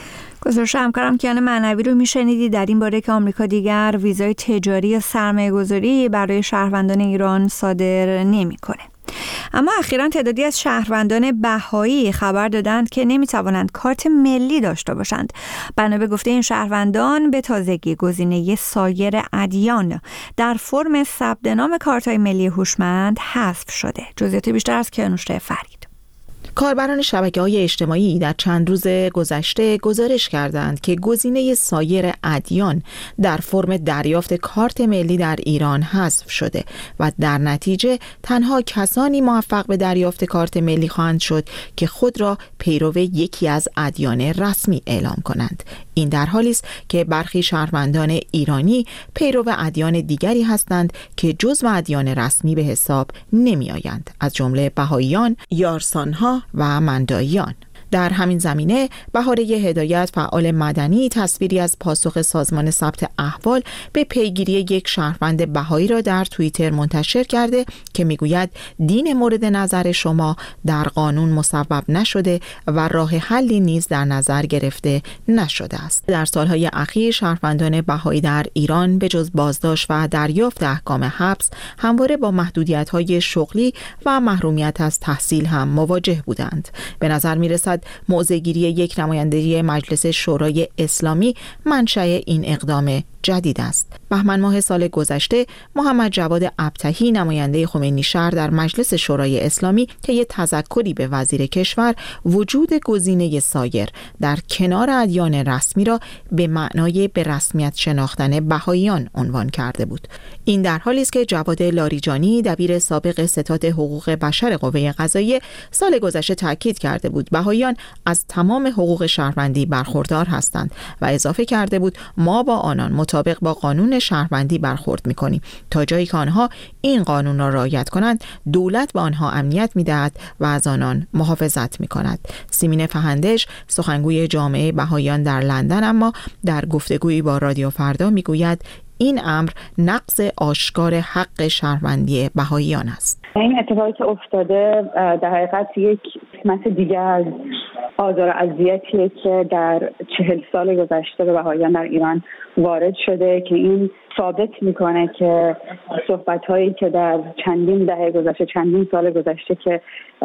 گزارش همکارم کیان معنوی رو میشنیدی در این باره که آمریکا دیگر ویزای تجاری یا سرمایه‌گذاری برای شهروندان ایران صادر نمی‌کنه. اما اخیراً تعدادی از شهروندان بهایی خبر دادند که نمیتوانند کارت ملی داشته باشند. بنا به گفته این شهروندان به تازگی گزینه سایر ادیان در فرم ثبت نام کارت‌های ملی هوشمند حذف شده. جزئیات بیشتر از کیانوش فرید. کاربران شبکه‌های اجتماعی در چند روز گذشته گزارش کردند که گزینه سایر ادیان در فرم دریافت کارت ملی در ایران حذف شده و در نتیجه تنها کسانی موفق به دریافت کارت ملی خواهند شد که خود را پیرو یکی از ادیان رسمی اعلام کنند. این در حالی است که برخی شهروندان ایرانی پیرو ادیان دیگری هستند که جزو ادیان رسمی به حساب نمی آیند، از جمله بهائیان، یارسانها و منداییان. در همین زمینه بهاره هدایت، فعال مدنی، تصویری از پاسخ سازمان ثبت احوال به پیگیری یک شهروند بهایی را در توییتر منتشر کرده که میگوید دین مورد نظر شما در قانون مصوب نشده و راه حلی نیز در نظر گرفته نشده است. در سالهای اخیر شهروندان بهایی در ایران به جز بازداشت و دریافت احکام حبس همواره با محدودیت‌های شغلی و محرومیت از تحصیل هم مواجه بودند. به نظر می‌رسد موضع‌گیری یک نماینده مجلس شورای اسلامی منشأ این اقدام جدید است. بهمن ماه سال گذشته محمد جواد ابطحی نماینده خمینی شهر در مجلس شورای اسلامی که یک تذکری به وزیر کشور وجود گزینه سایر در کنار ادیان رسمی را به معنای به رسمیت شناختن بهائیان عنوان کرده بود. این در حالی است که جواد لاریجانی دبیر سابق ستاد حقوق بشر قوه قضاییه سال گذشته تاکید کرده بود بهائیان از تمام حقوق شهروندی برخوردار هستند و اضافه کرده بود ما با آنان مطابق با قانون شهروندی برخورد می‌کنیم. تا جایی که آنها این قانون را رعایت کنند دولت به آنها امنیت می‌دهد و از آنان محافظت می‌کند. سیمین فهندش سخنگوی جامعه بهائیان در لندن اما در گفتگویی با رادیو فردا می‌گوید این امر نقض آشکار حق شهروندی بهائیان است. این اتفاقی که افتاده در حقیقت یک قسمت دیگه از آزار و اذیتیه که در چهل سال گذشته به بهائیان در ایران وارد شده که این ثابت میکنه که صحبت‌هایی که در چندین دهه گذشته چندین سال گذشته که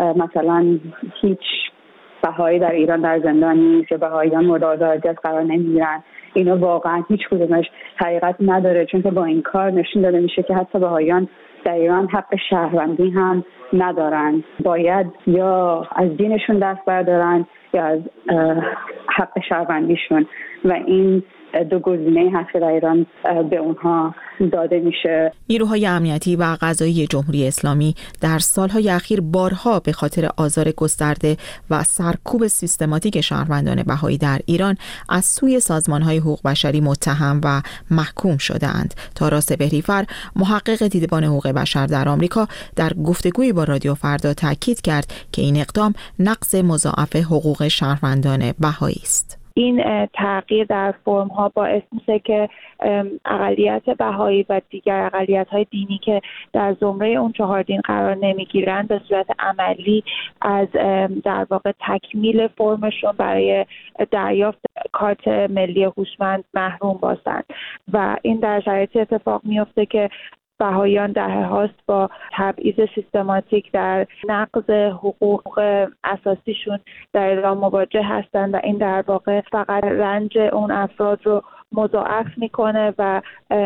مثلا هیچ بهایی در ایران در زندان نیست یا بهائیان مورد آزار و اذیت قرار نمیگیرن، اینا واقعا هیچ کدومش حقیقت نداره، چون که با این کار نشون داده میشه که حتی بهائیان در ایران حق شهروندی هم ندارن. باید یا از دینشون دست بردارن یا از حق شهروندیشون و این دو گزینه هست که در ایران به اونها داده میشه. نیروهای امنیتی و قضایی جمهوری اسلامی در سالهای اخیر بارها به خاطر آزار گسترده و سرکوب سیستماتیک شهروندان بهایی در ایران از سوی سازمانهای حقوق بشری متهم و محکوم شده‌اند. تارا سپهری‌فر، محقق دیدبان حقوق بشر در آمریکا، در گفتگویی با رادیو فردا تاکید کرد که این اقدام نقض مضاعف حقوق شهروندان بهایی است. این تغییر در فرم ها باعث میشه که اقلیت بهایی و دیگر اقلیت های دینی که در زمره اون چهار دین قرار نمیگیرن به صورت عملی از در واقع تکمیل فرمشون برای دریافت کارت ملی هوشمند محروم باشند و این در شرایطی اتفاق میفته که بهاییان دهه هاست با تبعیض سیستماتیک در نقض حقوق اساسیشون در ایران مواجه هستند و این در واقع فقط رنج اون افراد رو مضاعف میکنه و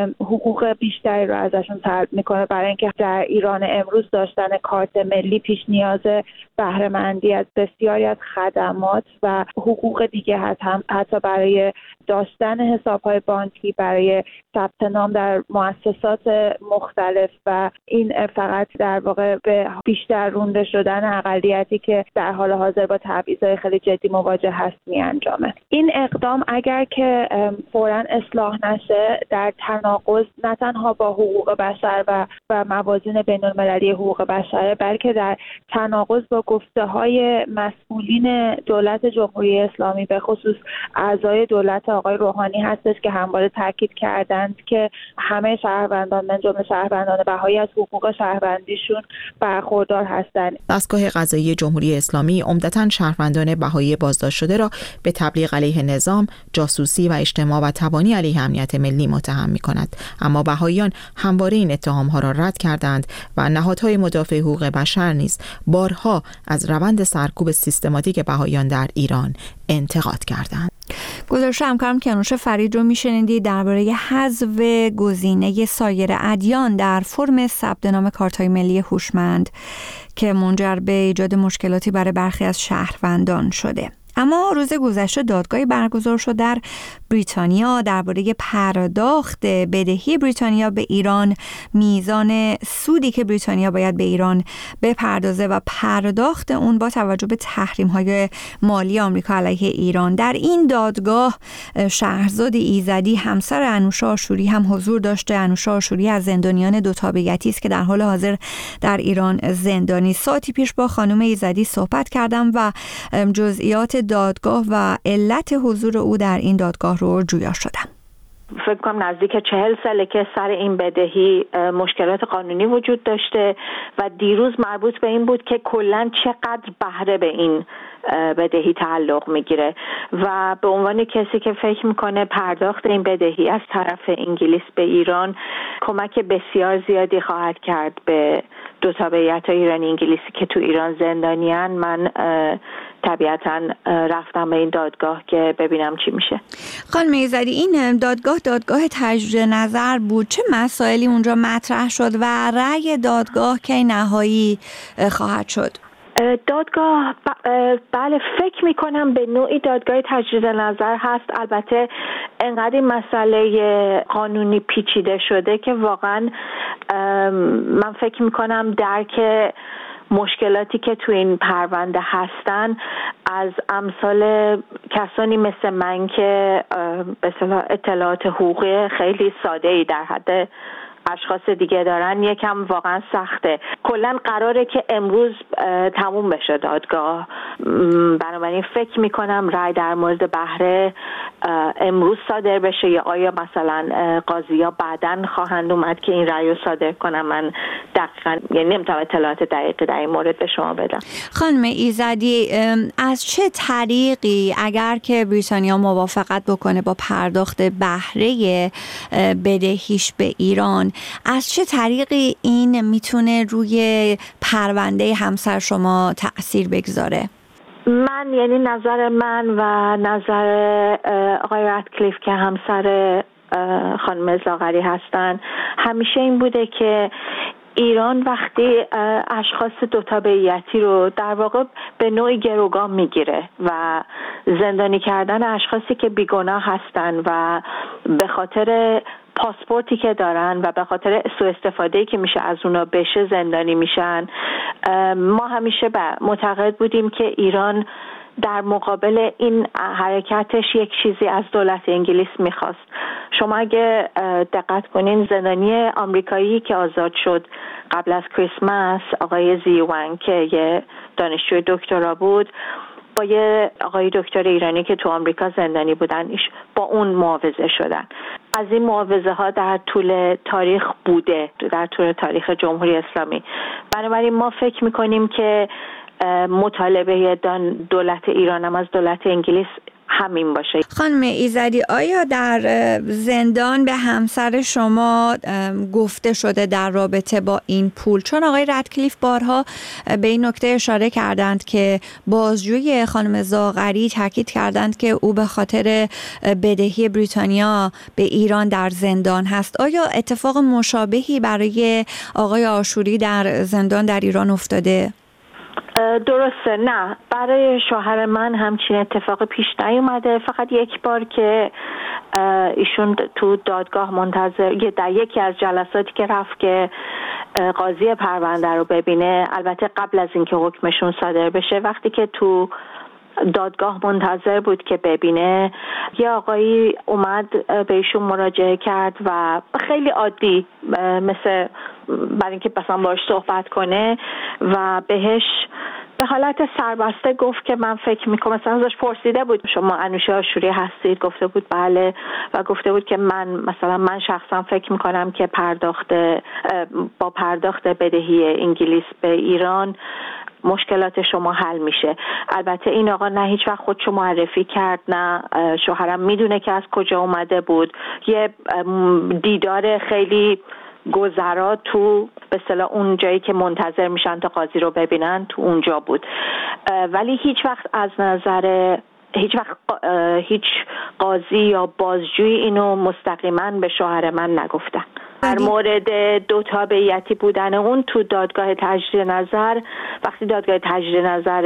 حقوق بیشتری رو ازشون طلب میکنه برای اینکه در ایران امروز داشتن کارت ملی پیش نیاز بهره مندی از بسیاری از خدمات و حقوق دیگه هست، هم حتی برای داشتن حساب‌های بانکی، برای ثبت نام در مؤسسات مختلف و این فقط در واقع به بیشتر رونده شدن اقلیتی که در حال حاضر با تبعیض‌های خیلی جدی مواجه هست میانجامه. این اقدام اگر که فوراً اصلاح نشه در تناقض نه تنها با حقوق بشر و و موازین بین‌المللی حقوق بشر بلکه در تناقض با گفته‌های مسئولین دولت جمهوری اسلامی به خصوص اعضای دولت آقای روحانی هستش که همواره تاکید کردند که همه شهروندان من جمله شهروندان بهایی از حقوق شهروندیشون برخوردار هستند. دستگاه قضایی جمهوری اسلامی عمدتاً شهروندان بهایی بازداشت شده را به تبلیغ علیه نظام، جاسوسی و اجتماع و تبانی علیه امنیت ملی متهم می‌کند، اما بهاییان همواره این اتهام‌ها را رد کردند و نهادهای مدافع حقوق بشر نیز بارها از روند سرکوب سیستماتیک بهاییان در ایران انتقاد کردند. گزارش همکارم کیانوش فرید رو میشنیدید درباره حذف گزینه سایر ادیان در فرم ثبت نام کارت‌های ملی هوشمند که منجر به ایجاد مشکلاتی برای برخی از شهروندان شده. اما روز گذشته دادگاهی برگزار شد در بریتانیا درباره پرداخت بدهی بریتانیا به ایران، میزان سودی که بریتانیا باید به ایران بپردازه و پرداخت اون با توجه به تحریم‌های مالی آمریکا علیه ایران. در این دادگاه شهرزاد ایزدی همسر انوشا آشوری هم حضور داشته. انوشا آشوری از زندانیان دو تابعیتی است که در حال حاضر در ایران زندانی. ساعتی پیش با خانم ایزدی صحبت کردم و جزئیات دادگاه و علت حضور او در این دادگاه رو جویا شدم. فکر کنم نزدیک چهل ساله که سر این بدهی مشکلات قانونی وجود داشته و دیروز مربوط به این بود که کلاً چقدر بهره به این بدهی تعلق میگیره و به عنوان کسی که فکر میکنه پرداخت این بدهی از طرف انگلیس به ایران کمک بسیار زیادی خواهد کرد به دو تابعیت ایرانی انگلیسی که تو ایران زندانیان، من طبیعتاً رفتم به این دادگاه که ببینم چی میشه. خانم ایزدی، این دادگاه دادگاه تجدید نظر بود، چه مسائلی اونجا مطرح شد و رأی دادگاه که نهایی خواهد شد؟ دادگاه بله فکر میکنم به نوعی دادگاه تجدید نظر هست. البته انقدر این مسئله قانونی پیچیده شده که واقعا من فکر میکنم درک مشکلاتی که تو این پرونده هستن از امثال کسانی مثل من که به اصطلاح اطلاعات حقوقی خیلی ساده‌ای در حد اشخاص دیگه دارن یکم واقعا سخته. کلا قراره که امروز تموم بشه دادگاه، بنابراین فکر میکنم رای در مورد بهره امروز صادر بشه یا آیا مثلا قاضی‌ها بعداً خواهند اومد که این رای رو صادر کنم. من دقیقاً یعنی نمیتونم اطلاعات دقیقی در این مورد به شما بدم. خانم ایزدی، از چه طریقی اگر که بریتانیا موافقت بکنه با پرداخت بهره بدهیش به ایران، از چه طریقی این میتونه روی پرونده همسر شما تأثیر بگذاره؟ من یعنی نظر من و نظر آقای رادکلیف که همسر خانم زاغری هستن همیشه این بوده که ایران وقتی اشخاص دو تابعیتی رو در واقع به نوعی گروگان میگیره و زندانی کردن اشخاصی که بیگناه هستن و به خاطر پاسپورتی که دارن و به خاطر سوء استفاده‌ای که میشه از اونا بشه زندانی میشن. ما همیشه معتقد بودیم که ایران در مقابل این حرکتش یک چیزی از دولت انگلیس میخواست. شما اگه دقت کنین زندانی آمریکایی که آزاد شد قبل از کریسمس، آقای زی وانگ که یه دانشجوی دکترا بود، با یه آقای دکتر ایرانی که تو آمریکا زندانی بودن، با اون معاوضه شدن. از این معاوضه ها در طول تاریخ بوده، در طول تاریخ جمهوری اسلامی. بنابراین ما فکر میکنیم که مطالبه دولت ایران هم از دولت انگلیس همین باشه. خانم ایزدی، آیا در زندان به همسر شما گفته شده در رابطه با این پول؟ چون آقای رتکلیف بارها به این نکته اشاره کردند که بازجوی خانم زاغری تاکید کردند که او به خاطر بدهی بریتانیا به ایران در زندان هست. آیا اتفاق مشابهی برای آقای آشوری در زندان در ایران افتاده؟ درسته، نه، برای شوهر من همچین اتفاق پیش نیومده. فقط یک بار که ایشون تو دادگاه منتظر، در یکی از جلساتی که رفت که قاضی پرونده رو ببینه، البته قبل از اینکه حکمشون صادر بشه، وقتی که تو دادگاه منتظر بود که ببینه، یه آقایی اومد به ایشون مراجعه کرد و خیلی عادی، مثل برای اینکه مثلا باهاش صحبت کنه و بهش به حالت سربسته گفت که من فکر میکنم، مثلا ازش پرسیده بود شما انوشه آشوری هستید؟ گفته بود بله، و گفته بود که من مثلا من شخصا فکر میکنم که پرداخت با پرداخت بدهی انگلیس به ایران مشکلات شما حل میشه. البته این آقا نه هیچ وقت خودشو معرفی کرد، نه شوهرم میدونه که از کجا اومده بود. یه دیدار خیلی گذرا تو به اصطلاح اون جایی که منتظر میشن تا قاضی رو ببینن، تو اونجا بود. ولی هیچ وقت از نظر هیچ وقت هیچ قاضی یا بازجویی اینو مستقیما به شوهر من نگفتن. در مورد دو تابعیتی بودن اون تو دادگاه تجدید نظر، وقتی دادگاه تجدید نظر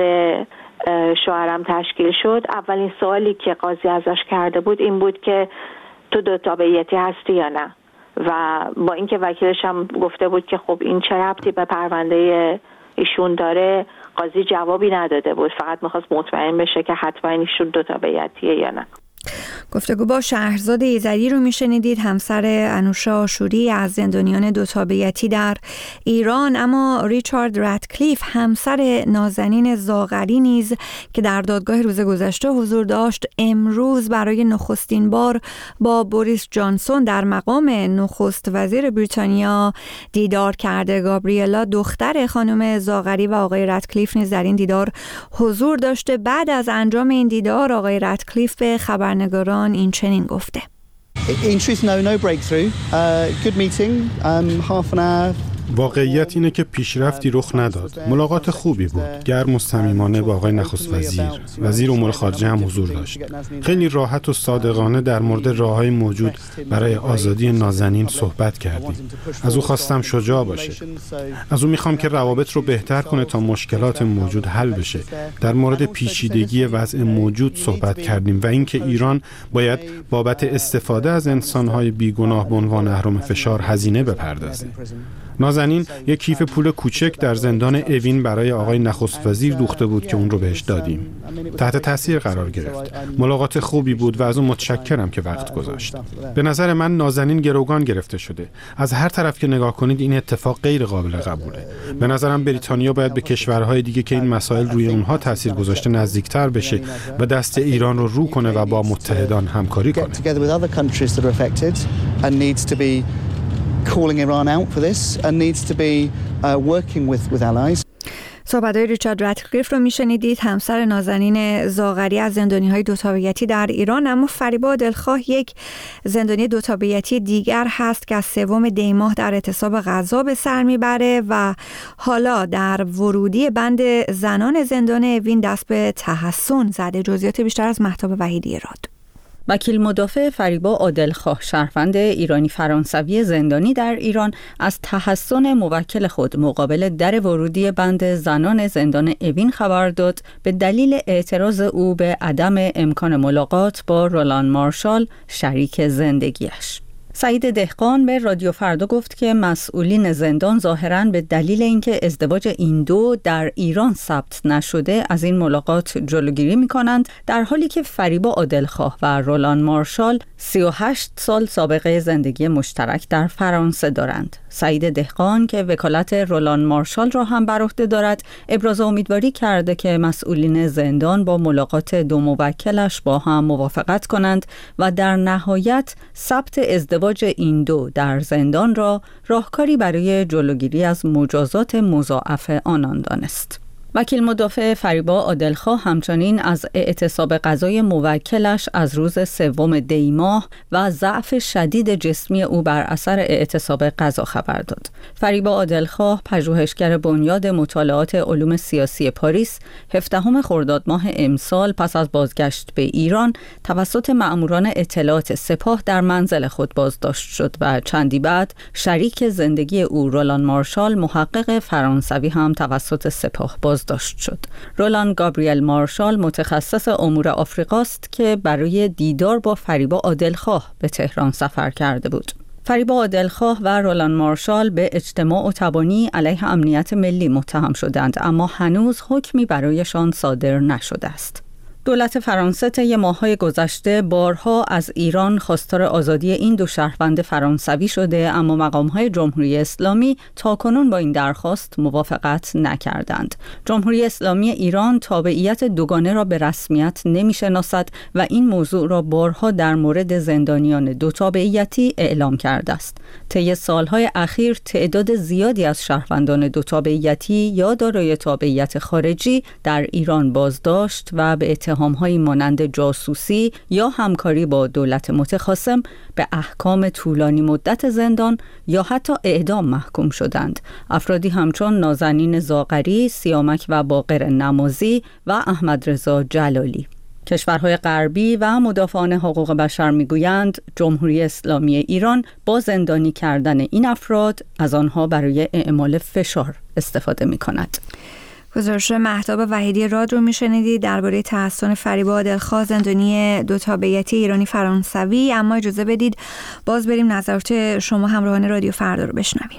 شوهرم تشکیل شد، اولین سوالی که قاضی ازش کرده بود این بود که تو دو تابعیتی هستی یا نه، و با اینکه وکیلش هم گفته بود که خب این چه ربطی به پرونده ایشون داره، قاضی جوابی نداده بود، فقط میخواست مطمئن بشه که حتما ایشون دو تابعیتیه یا نه. گفتگو با شهرزاد ایزدی رو میشنیدید، همسر انوشه آشوری از زندانیان دو تابعیتی در ایران. اما ریچارد رتکلیف، همسر نازنین زاغری نیز که در دادگاه روز گذشته حضور داشت، امروز برای نخستین بار با بوریس جانسون در مقام نخست وزیر بریتانیا دیدار کرده. گابریلا دختر خانم زاغری و آقای رتکلیف نیز در این دیدار حضور داشته. بعد از انجام این دیدار آقای رتکلیف به خبرنگاران این چنین گفته: In truth, no, no breakthrough. Uh, good meeting. Um, half an hour. واقعیت اینه که پیشرفتی رخ نداد. ملاقات خوبی بود، گرم و صمیمانه با آقای نخست وزیر. وزیر امور خارجه هم حضور داشت. خیلی راحت و صادقانه در مورد راههای موجود برای آزادی نازنین صحبت کردیم. از او خواستم شجاع باشه. از او میخوام که روابط رو بهتر کنه تا مشکلات موجود حل بشه. در مورد پیچیدگی وضع موجود صحبت کردیم و اینکه ایران باید بابت استفاده از انسانهای بیگناه به عنوان اهرم فشار هزینه بپردازه. نازنین یک کیف پول کوچک در زندان اوین برای آقای نخست وزیر دوخته بود که اون رو بهش دادیم. تحت تاثیر قرار گرفت. ملاقات خوبی بود و از اون متشکرم که وقت گذاشت. به نظر من نازنین گروگان گرفته شده. از هر طرف که نگاه کنید این اتفاق غیر قابل قبوله. به نظرم بریتانیا باید به کشورهای دیگه که این مسائل روی اونها تاثیر گذاشته نزدیکتر بشه و دست ایران رو رو کنه و با متحدان همکاری کنه. calling Iran out for this and needs to be uh, working with with allies. صحبت‌های ریچارد رتکلیف رو میشنیدید، همسر نازنین زاغری از زندانی‌های دو تابعیتی در ایران. اما فریبا دلخواه یک زندانی دو تابعیتی دیگر هست که از سوم دی ماه در اعتصاب غذا به سر میبره و حالا در ورودی بند زنان زندان اوین دست به تحسن زده. جزئیات بیشتر از مهتاب وحیدی راد. وکیل مدافع فریبا عادلخواه، شهروند ایرانی فرانسوی زندانی در ایران، از تحسن موکل خود مقابل در ورودی بند زنان زندان اوین خبر داد به دلیل اعتراض او به عدم امکان ملاقات با رولان مارشال، شریک زندگیش. سعید دهقان به رادیو فردا گفت که مسئولین زندان ظاهراً به دلیل اینکه ازدواج این دو در ایران ثبت نشده از این ملاقات جلوگیری می‌کنند، در حالی که فریبا عادلخواه و رولان مارشال سی و هشت سال سابقه زندگی مشترک در فرانسه دارند. سعید دهقان که وکالت رولان مارشال را هم بر عهده دارد، ابراز امیدواری کرده که مسئولین زندان با ملاقات دو موکلش با هم موافقت کنند و در نهایت ثبت ازدواج این دو در زندان را راهکاری برای جلوگیری از مجازات مضاعف آنان دانست. وکیل مدافع فریبا عادلخواه همچنین از اعتصاب قضای موکلش از روز سوم دی ماه و ضعف شدید جسمی او بر اثر اعتصاب قضا خبر داد. فریبا عادلخواه، پژوهشگر بنیاد مطالعات علوم سیاسی پاریس، هفدهم خرداد ماه امسال پس از بازگشت به ایران توسط مأموران اطلاعات سپاه در منزل خود بازداشت شد و چندی بعد شریک زندگی او رولان مارشال، محقق فرانسوی، هم توسط سپاه باز داشت شد. رولان گابریل مارشال متخصص امور آفریقاست که برای دیدار با فریبا عادلخواه به تهران سفر کرده بود. فریبا عادلخواه و رولان مارشال به اجتماع و تبانی علیه امنیت ملی متهم شدند، اما هنوز حکمی برایشان صادر نشده است. دولت فرانسه طی ماه‌های گذشته بارها از ایران خواستار آزادی این دو شهروند فرانسوی شده، اما مقام‌های جمهوری اسلامی تاکنون با این درخواست موافقت نکردند. جمهوری اسلامی ایران تابعیت دوگانه را به رسمیت نمی‌شناسد و این موضوع را بارها در مورد زندانیان دو تابعیتی اعلام کرده است. طی سال‌های اخیر تعداد زیادی از شهروندان دو تابعیتی یا دارای تابعیت خارجی در ایران بازداشت و به اتهام‌هایی مانند جاسوسی یا همکاری با دولت متخاصم به احکام طولانی مدت زندان یا حتی اعدام محکوم شدند. افرادی همچون نازنین زاغری، سیامک و باقر نمازی و احمد رضا جلالی. کشورهای غربی و مدافعان حقوق بشر میگویند جمهوری اسلامی ایران با زندانی کردن این افراد از آنها برای اعمال فشار استفاده می‌کند. گزارش مهتاب وحیدی راد رو میشنیدید درباره تحسن فریبا عادلخواه، زندانی دو تابعیتی ایرانی فرانسوی. اما اجازه بدید باز بریم نظرات شما همراهان رادیو فردا رو بشنویم.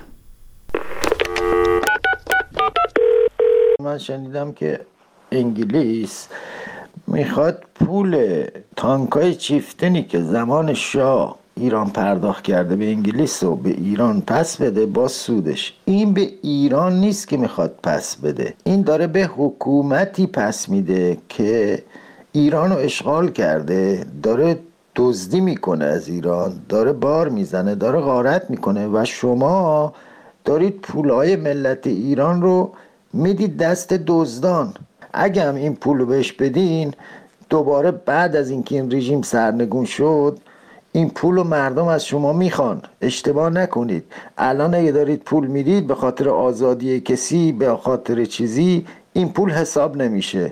من شنیدم که انگلیس میخواد پول تانکای چیفتنی که زمان شاه ایران پرداخت کرده به انگلیس و به ایران پس بده با سودش. این به ایران نیست که میخواد پس بده، این داره به حکومتی پس میده که ایران رو اشغال کرده، داره دزدی میکنه از ایران، داره بار میزنه، داره غارت میکنه و شما دارید پولهای ملت ایران رو میدید دست دزدان. اگه هم این پول رو بهش بدین، دوباره بعد از اینکه این رژیم سرنگون شد این پول رو مردم از شما میخوان. اشتباه نکنید، الان اگه دارید پول میدید به خاطر آزادی کسی، به خاطر چیزی، این پول حساب نمیشه.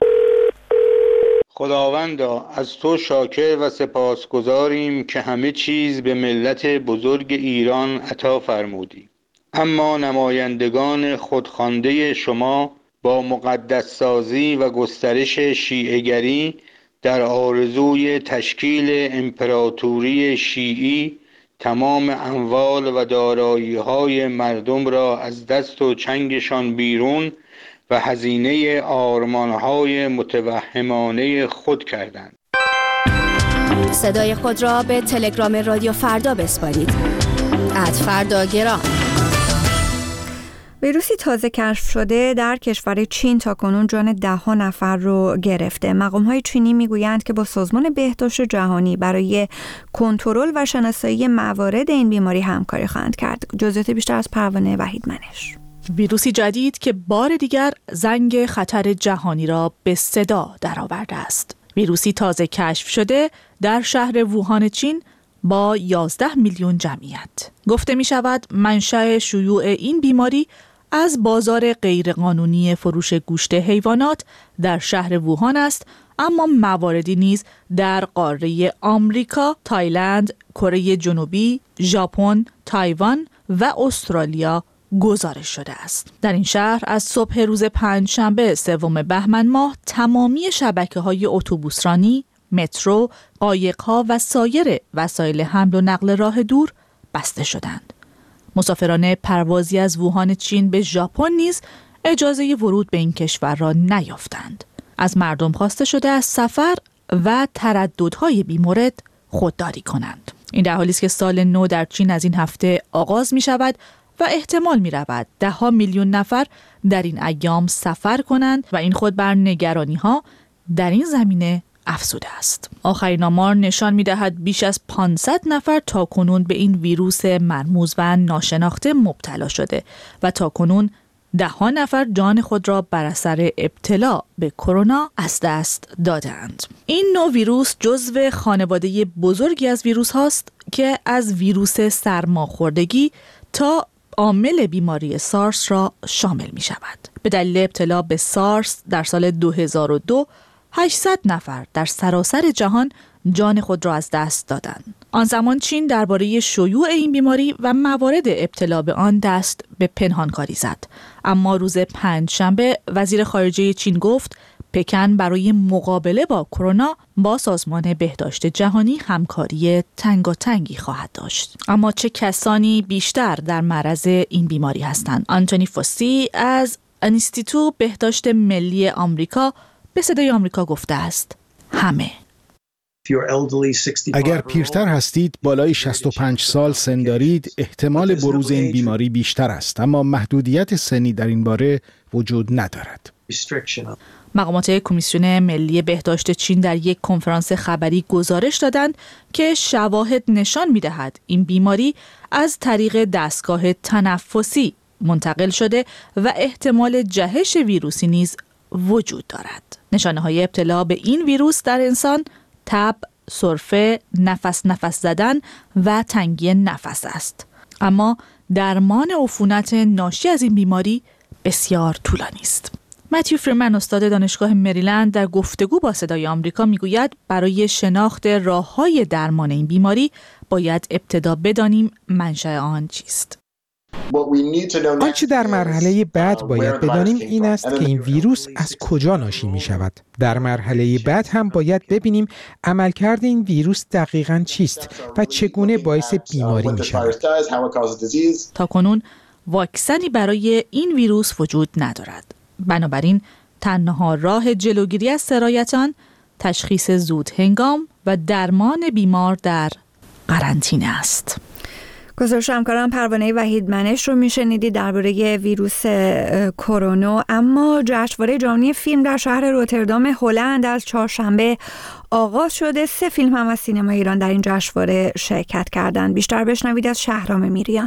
خداوندا از تو شاکر و سپاسگزاریم که همه چیز به ملت بزرگ ایران عطا فرمودی، اما نمایندگان خودخوانده شما با مقدس سازی و گسترش شیعه‌گری در آرزوی تشکیل امپراتوری شیعی تمام اموال و دارایی‌های مردم را از دست و چنگشان بیرون و هزینه آرمان‌های متوهمانه خود کردند. صدای خود را به تلگرام رادیو فردا بسپارید. ات فردا گرام. ویروسی تازه کشف شده در کشور چین تاکنون جان ده ها نفر رو گرفته. مقام‌های چینی میگویند که با سازمان بهداشت جهانی برای کنترل و شناسایی موارد این بیماری همکاری خواهند کرد. جزئیات بیشتر از پروانه وحید منش. ویروسی جدید که بار دیگر زنگ خطر جهانی را به صدا درآورده است. ویروسی تازه کشف شده در شهر ووهان چین با یازده میلیون جمعیت. گفته می شود منشأ شیوع این بیماری از بازار غیرقانونی فروش گوشت حیوانات در شهر ووهان است، اما مواردی نیز در قاره آمریکا، تایلند، کره جنوبی، ژاپن، تایوان و استرالیا گزارش شده است. در این شهر از صبح روز پنجشنبه سوم بهمن ماه تمامی شبکه‌های اتوبوسرانی، مترو، قایق‌ها و سایر وسایل حمل و نقل راه دور بسته شدند. مسافران پروازی از ووهان چین به ژاپن نیز اجازه ورود به این کشور را نیافتند. از مردم خواسته شده از سفر و ترددهای بیمورد خودداری کنند. این در حالی است که سال نو در چین از این هفته آغاز می شود و احتمال می رود ده ها میلیون نفر در این ایام سفر کنند و این خود بر نگرانی ها در این زمینه افزوده است. آخرین آمار نشان می دهد بیش از پانصد نفر تا کنون به این ویروس مرموز و ناشناخته مبتلا شده و تا کنون ده ها نفر جان خود را بر اثر ابتلا به کرونا از دست دادند. این نوع ویروس جزو خانواده بزرگی از ویروس هاست که از ویروس سرماخوردگی تا عامل بیماری سارس را شامل می شود. به دلیل ابتلا به سارس در سال دو هزار و دو هشتصد نفر در سراسر جهان جان خود را از دست دادند. آن زمان چین درباره شیوع این بیماری و موارد ابتلا به آن دست به پنهانکاری زد. اما روز پنجشنبه وزیر خارجه چین گفت پکن برای مقابله با کرونا با سازمان بهداشت جهانی همکاری تنگاتنگی خواهد داشت. اما چه کسانی بیشتر در معرض این بیماری هستند؟ آنتونی فوسی از انستیتو بهداشت ملی آمریکا به صدای آمریکا گفته است همه. اگر پیرتر هستید، بالای شصت و پنج سال سن دارید، احتمال بروز این بیماری بیشتر است، اما محدودیت سنی در این باره وجود ندارد. مقامات کمیسیون ملی بهداشت چین در یک کنفرانس خبری گزارش دادند که شواهد نشان می‌دهد این بیماری از طریق دستگاه تنفسی منتقل شده و احتمال جهش ویروسی نیز وجود دارد. نشانه‌های ابتلا به این ویروس در انسان تب، سرفه، نفس نفس زدن و تنگی نفس است. اما درمان عفونت ناشی از این بیماری بسیار طولانی است. متیو فریمن استاد دانشگاه مریلند در گفتگو با صدای آمریکا میگوید برای شناخت راه‌های درمان این بیماری باید ابتدا بدانیم منشأ آن چیست. آنچه در مرحله بعد باید بدانیم این است که این ویروس از کجا ناشی می شود. در مرحله بعد هم باید ببینیم عملکرد این ویروس دقیقاً چیست و چگونه باعث بیماری می شود. تا کنون واکسنی برای این ویروس وجود ندارد. بنابراین تنها راه جلوگیری از سرایت آن تشخیص زود هنگام و درمان بیمار در قرنطینه است. گزارش همکارم پروانه وحید منش رو میشنیدی درباره ویروس کرونا. اما جشنواره جهانی فیلم در شهر روتردام هلند از چهارشنبه آغاز شده. سه فیلم هم از سینما ایران در این جشنواره شرکت کردند. بیشتر بشنوید از شهرام میریان.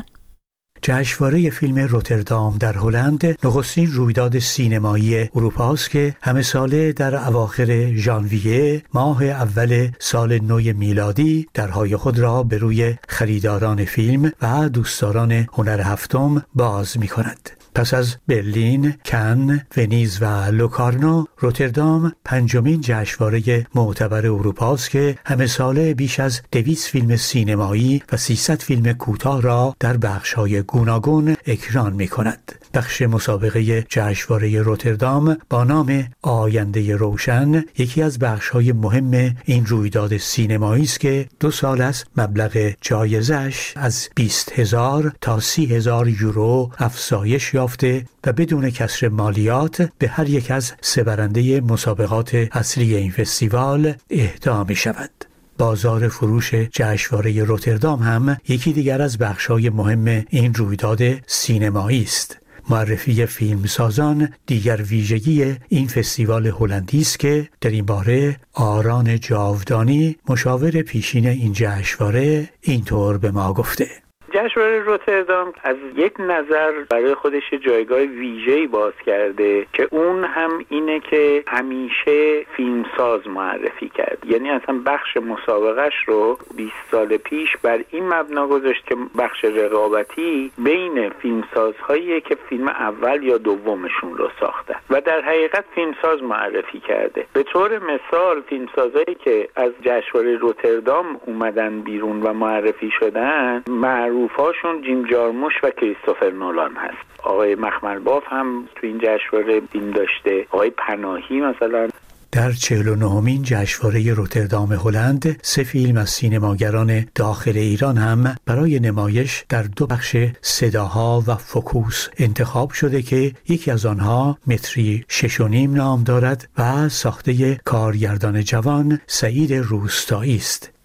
جشنواره فیلم روتردام در هلند نخستین رویداد سینمایی اروپا است که همه ساله در اواخر ژانویه ماه اول سال نو میلادی درهای خود را به روی خریداران فیلم و دوستداران هنر هفتم باز می کند. پس از برلین، کن، ونیز و لوکارنو، روتردام پنجمین جشنواره معتبر اروپا است که همه ساله بیش از دویست فیلم سینمایی و سیصد فیلم کوتاه را در بخش‌های گوناگون اکران می‌کند. بخش مسابقه جشنواره روتردام با نام آینده روشن یکی از بخش‌های مهم این رویداد سینمایی است که دو سال است مبلغ جایزش از بیست هزار تا سی هزار یورو افزایش یافته و بدون کسر مالیات به هر یک از سه برنده مسابقات اصلی این فستیوال اهدا می شود. بازار فروش جشنواره روتردام هم یکی دیگر از بخش‌های مهم این رویداد سینمایی است. معرفی فیلمسازان دیگر ویژگی این فستیوال هلندی است که در این باره آران جاودانی مشاور پیشین این جشنواره اینطور به ما گفته: جشنواره روتردام از یک نظر برای خودش جایگاه ویژه‌ای باز کرده که اون هم اینه که همیشه فیلمساز معرفی کرد. یعنی اصلا بخش مسابقهش رو بیست سال پیش بر این مبنا گذاشت که بخش رقابتی بین فیلمسازهایی که فیلم اول یا دومشون رو ساختن و در حقیقت فیلمساز معرفی کرده. به طور مثال فیلمسازهایی که از جشنواره روتردام اومدن بیرون و معرفی شدن معروف هاشون جیم جارموش و کریستوفر نولان هست. آقای مخملباف هم تو این جشنواره فیلم داشته، آقای پناهی مثلا. در چهل و نهمین جشنواره روتردام هلند سه فیلم از سینماگران داخل ایران هم برای نمایش در دو بخش صداها و فوکوس انتخاب شده که یکی از آنها متری شش و نیم نام دارد و ساخته کارگردان جوان سعید روستایی است.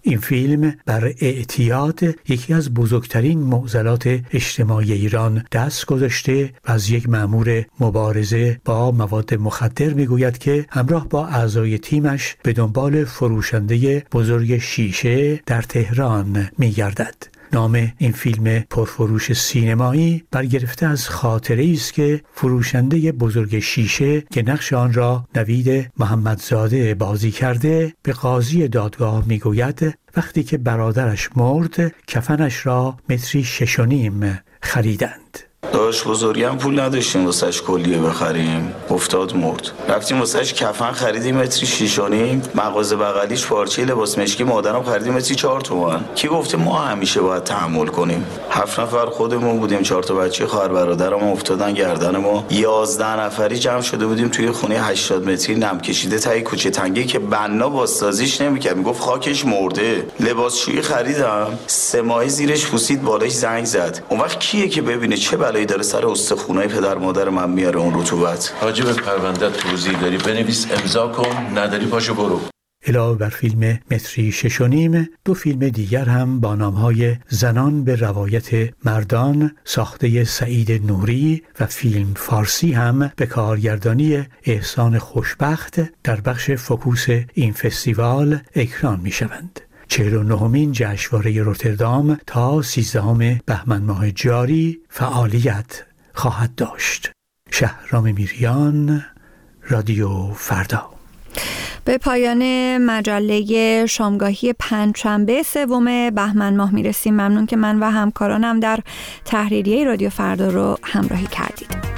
این فیلم بر اعتیاد، یکی از بزرگترین معضلات اجتماعی ایران، دست گذاشته و از یک مأمور مبارزه با مواد مخدر میگوید که همراه با اعضای تیمش به دنبال فروشنده بزرگ شیشه در تهران میگردد. نام این فیلم پرفروش سینمایی برگرفته از خاطره‌ای است که فروشنده بزرگ شیشه که نقش آن را نوید محمدزاده بازی کرده به قاضی دادگاه میگوید وقتی که برادرش مرد کفنش را متری شش و نیم خریدند. داشت بزرگی هم پول نداشتیم واسش کلیه بخریم، افتاد مرد. رفتیم واسش کفن خریدیم متری شیش و نیم، مغازه بغلیش پارچه لباس مشکی مادرم خریدیم متری چهار تومن. کی گفته ما همیشه باید تحمل کنیم؟ هفت نفر خودمون بودیم، چهار تا بچه خواهر برادرم افتادن گردن ما. یازده نفری جمع شده بودیم توی خونه هشتاد متری نم کشیده تای کوچه تنگی که بنا بازسازیش نمی‌کرد، میگفت خاکش مرده. لباسشویی خریدم، سه ماه زیرش پوسید، بالاش زنگ زد. اون وقت کیه که ببینه چه بلایی داره سر استخونای پدر مادر من میاره اون رطوبت؟ حاجی به پرونده توضیح داری بنویس امضا کن، نداری پاشو برو. علاوه بر فیلم متری شش و نیم، دو فیلم دیگر هم با نام‌های زنان به روایت مردان ساخته سعید نوری و فیلم فارسی هم به کارگردانی احسان خوشبخت در بخش فوکوس این فستیوال اکران می‌شوند. چهل و نهمین جشنواره روتردام تا سیزدهم بهمن ماه جاری فعالیت خواهد داشت. شهرام میریان، رادیو فردا. به پایان مجله شامگاهی پنجشنبه سوم بهمن ماه میرسیم. ممنون که من و همکارانم در تحریریه رادیو فردا رو همراهی کردید.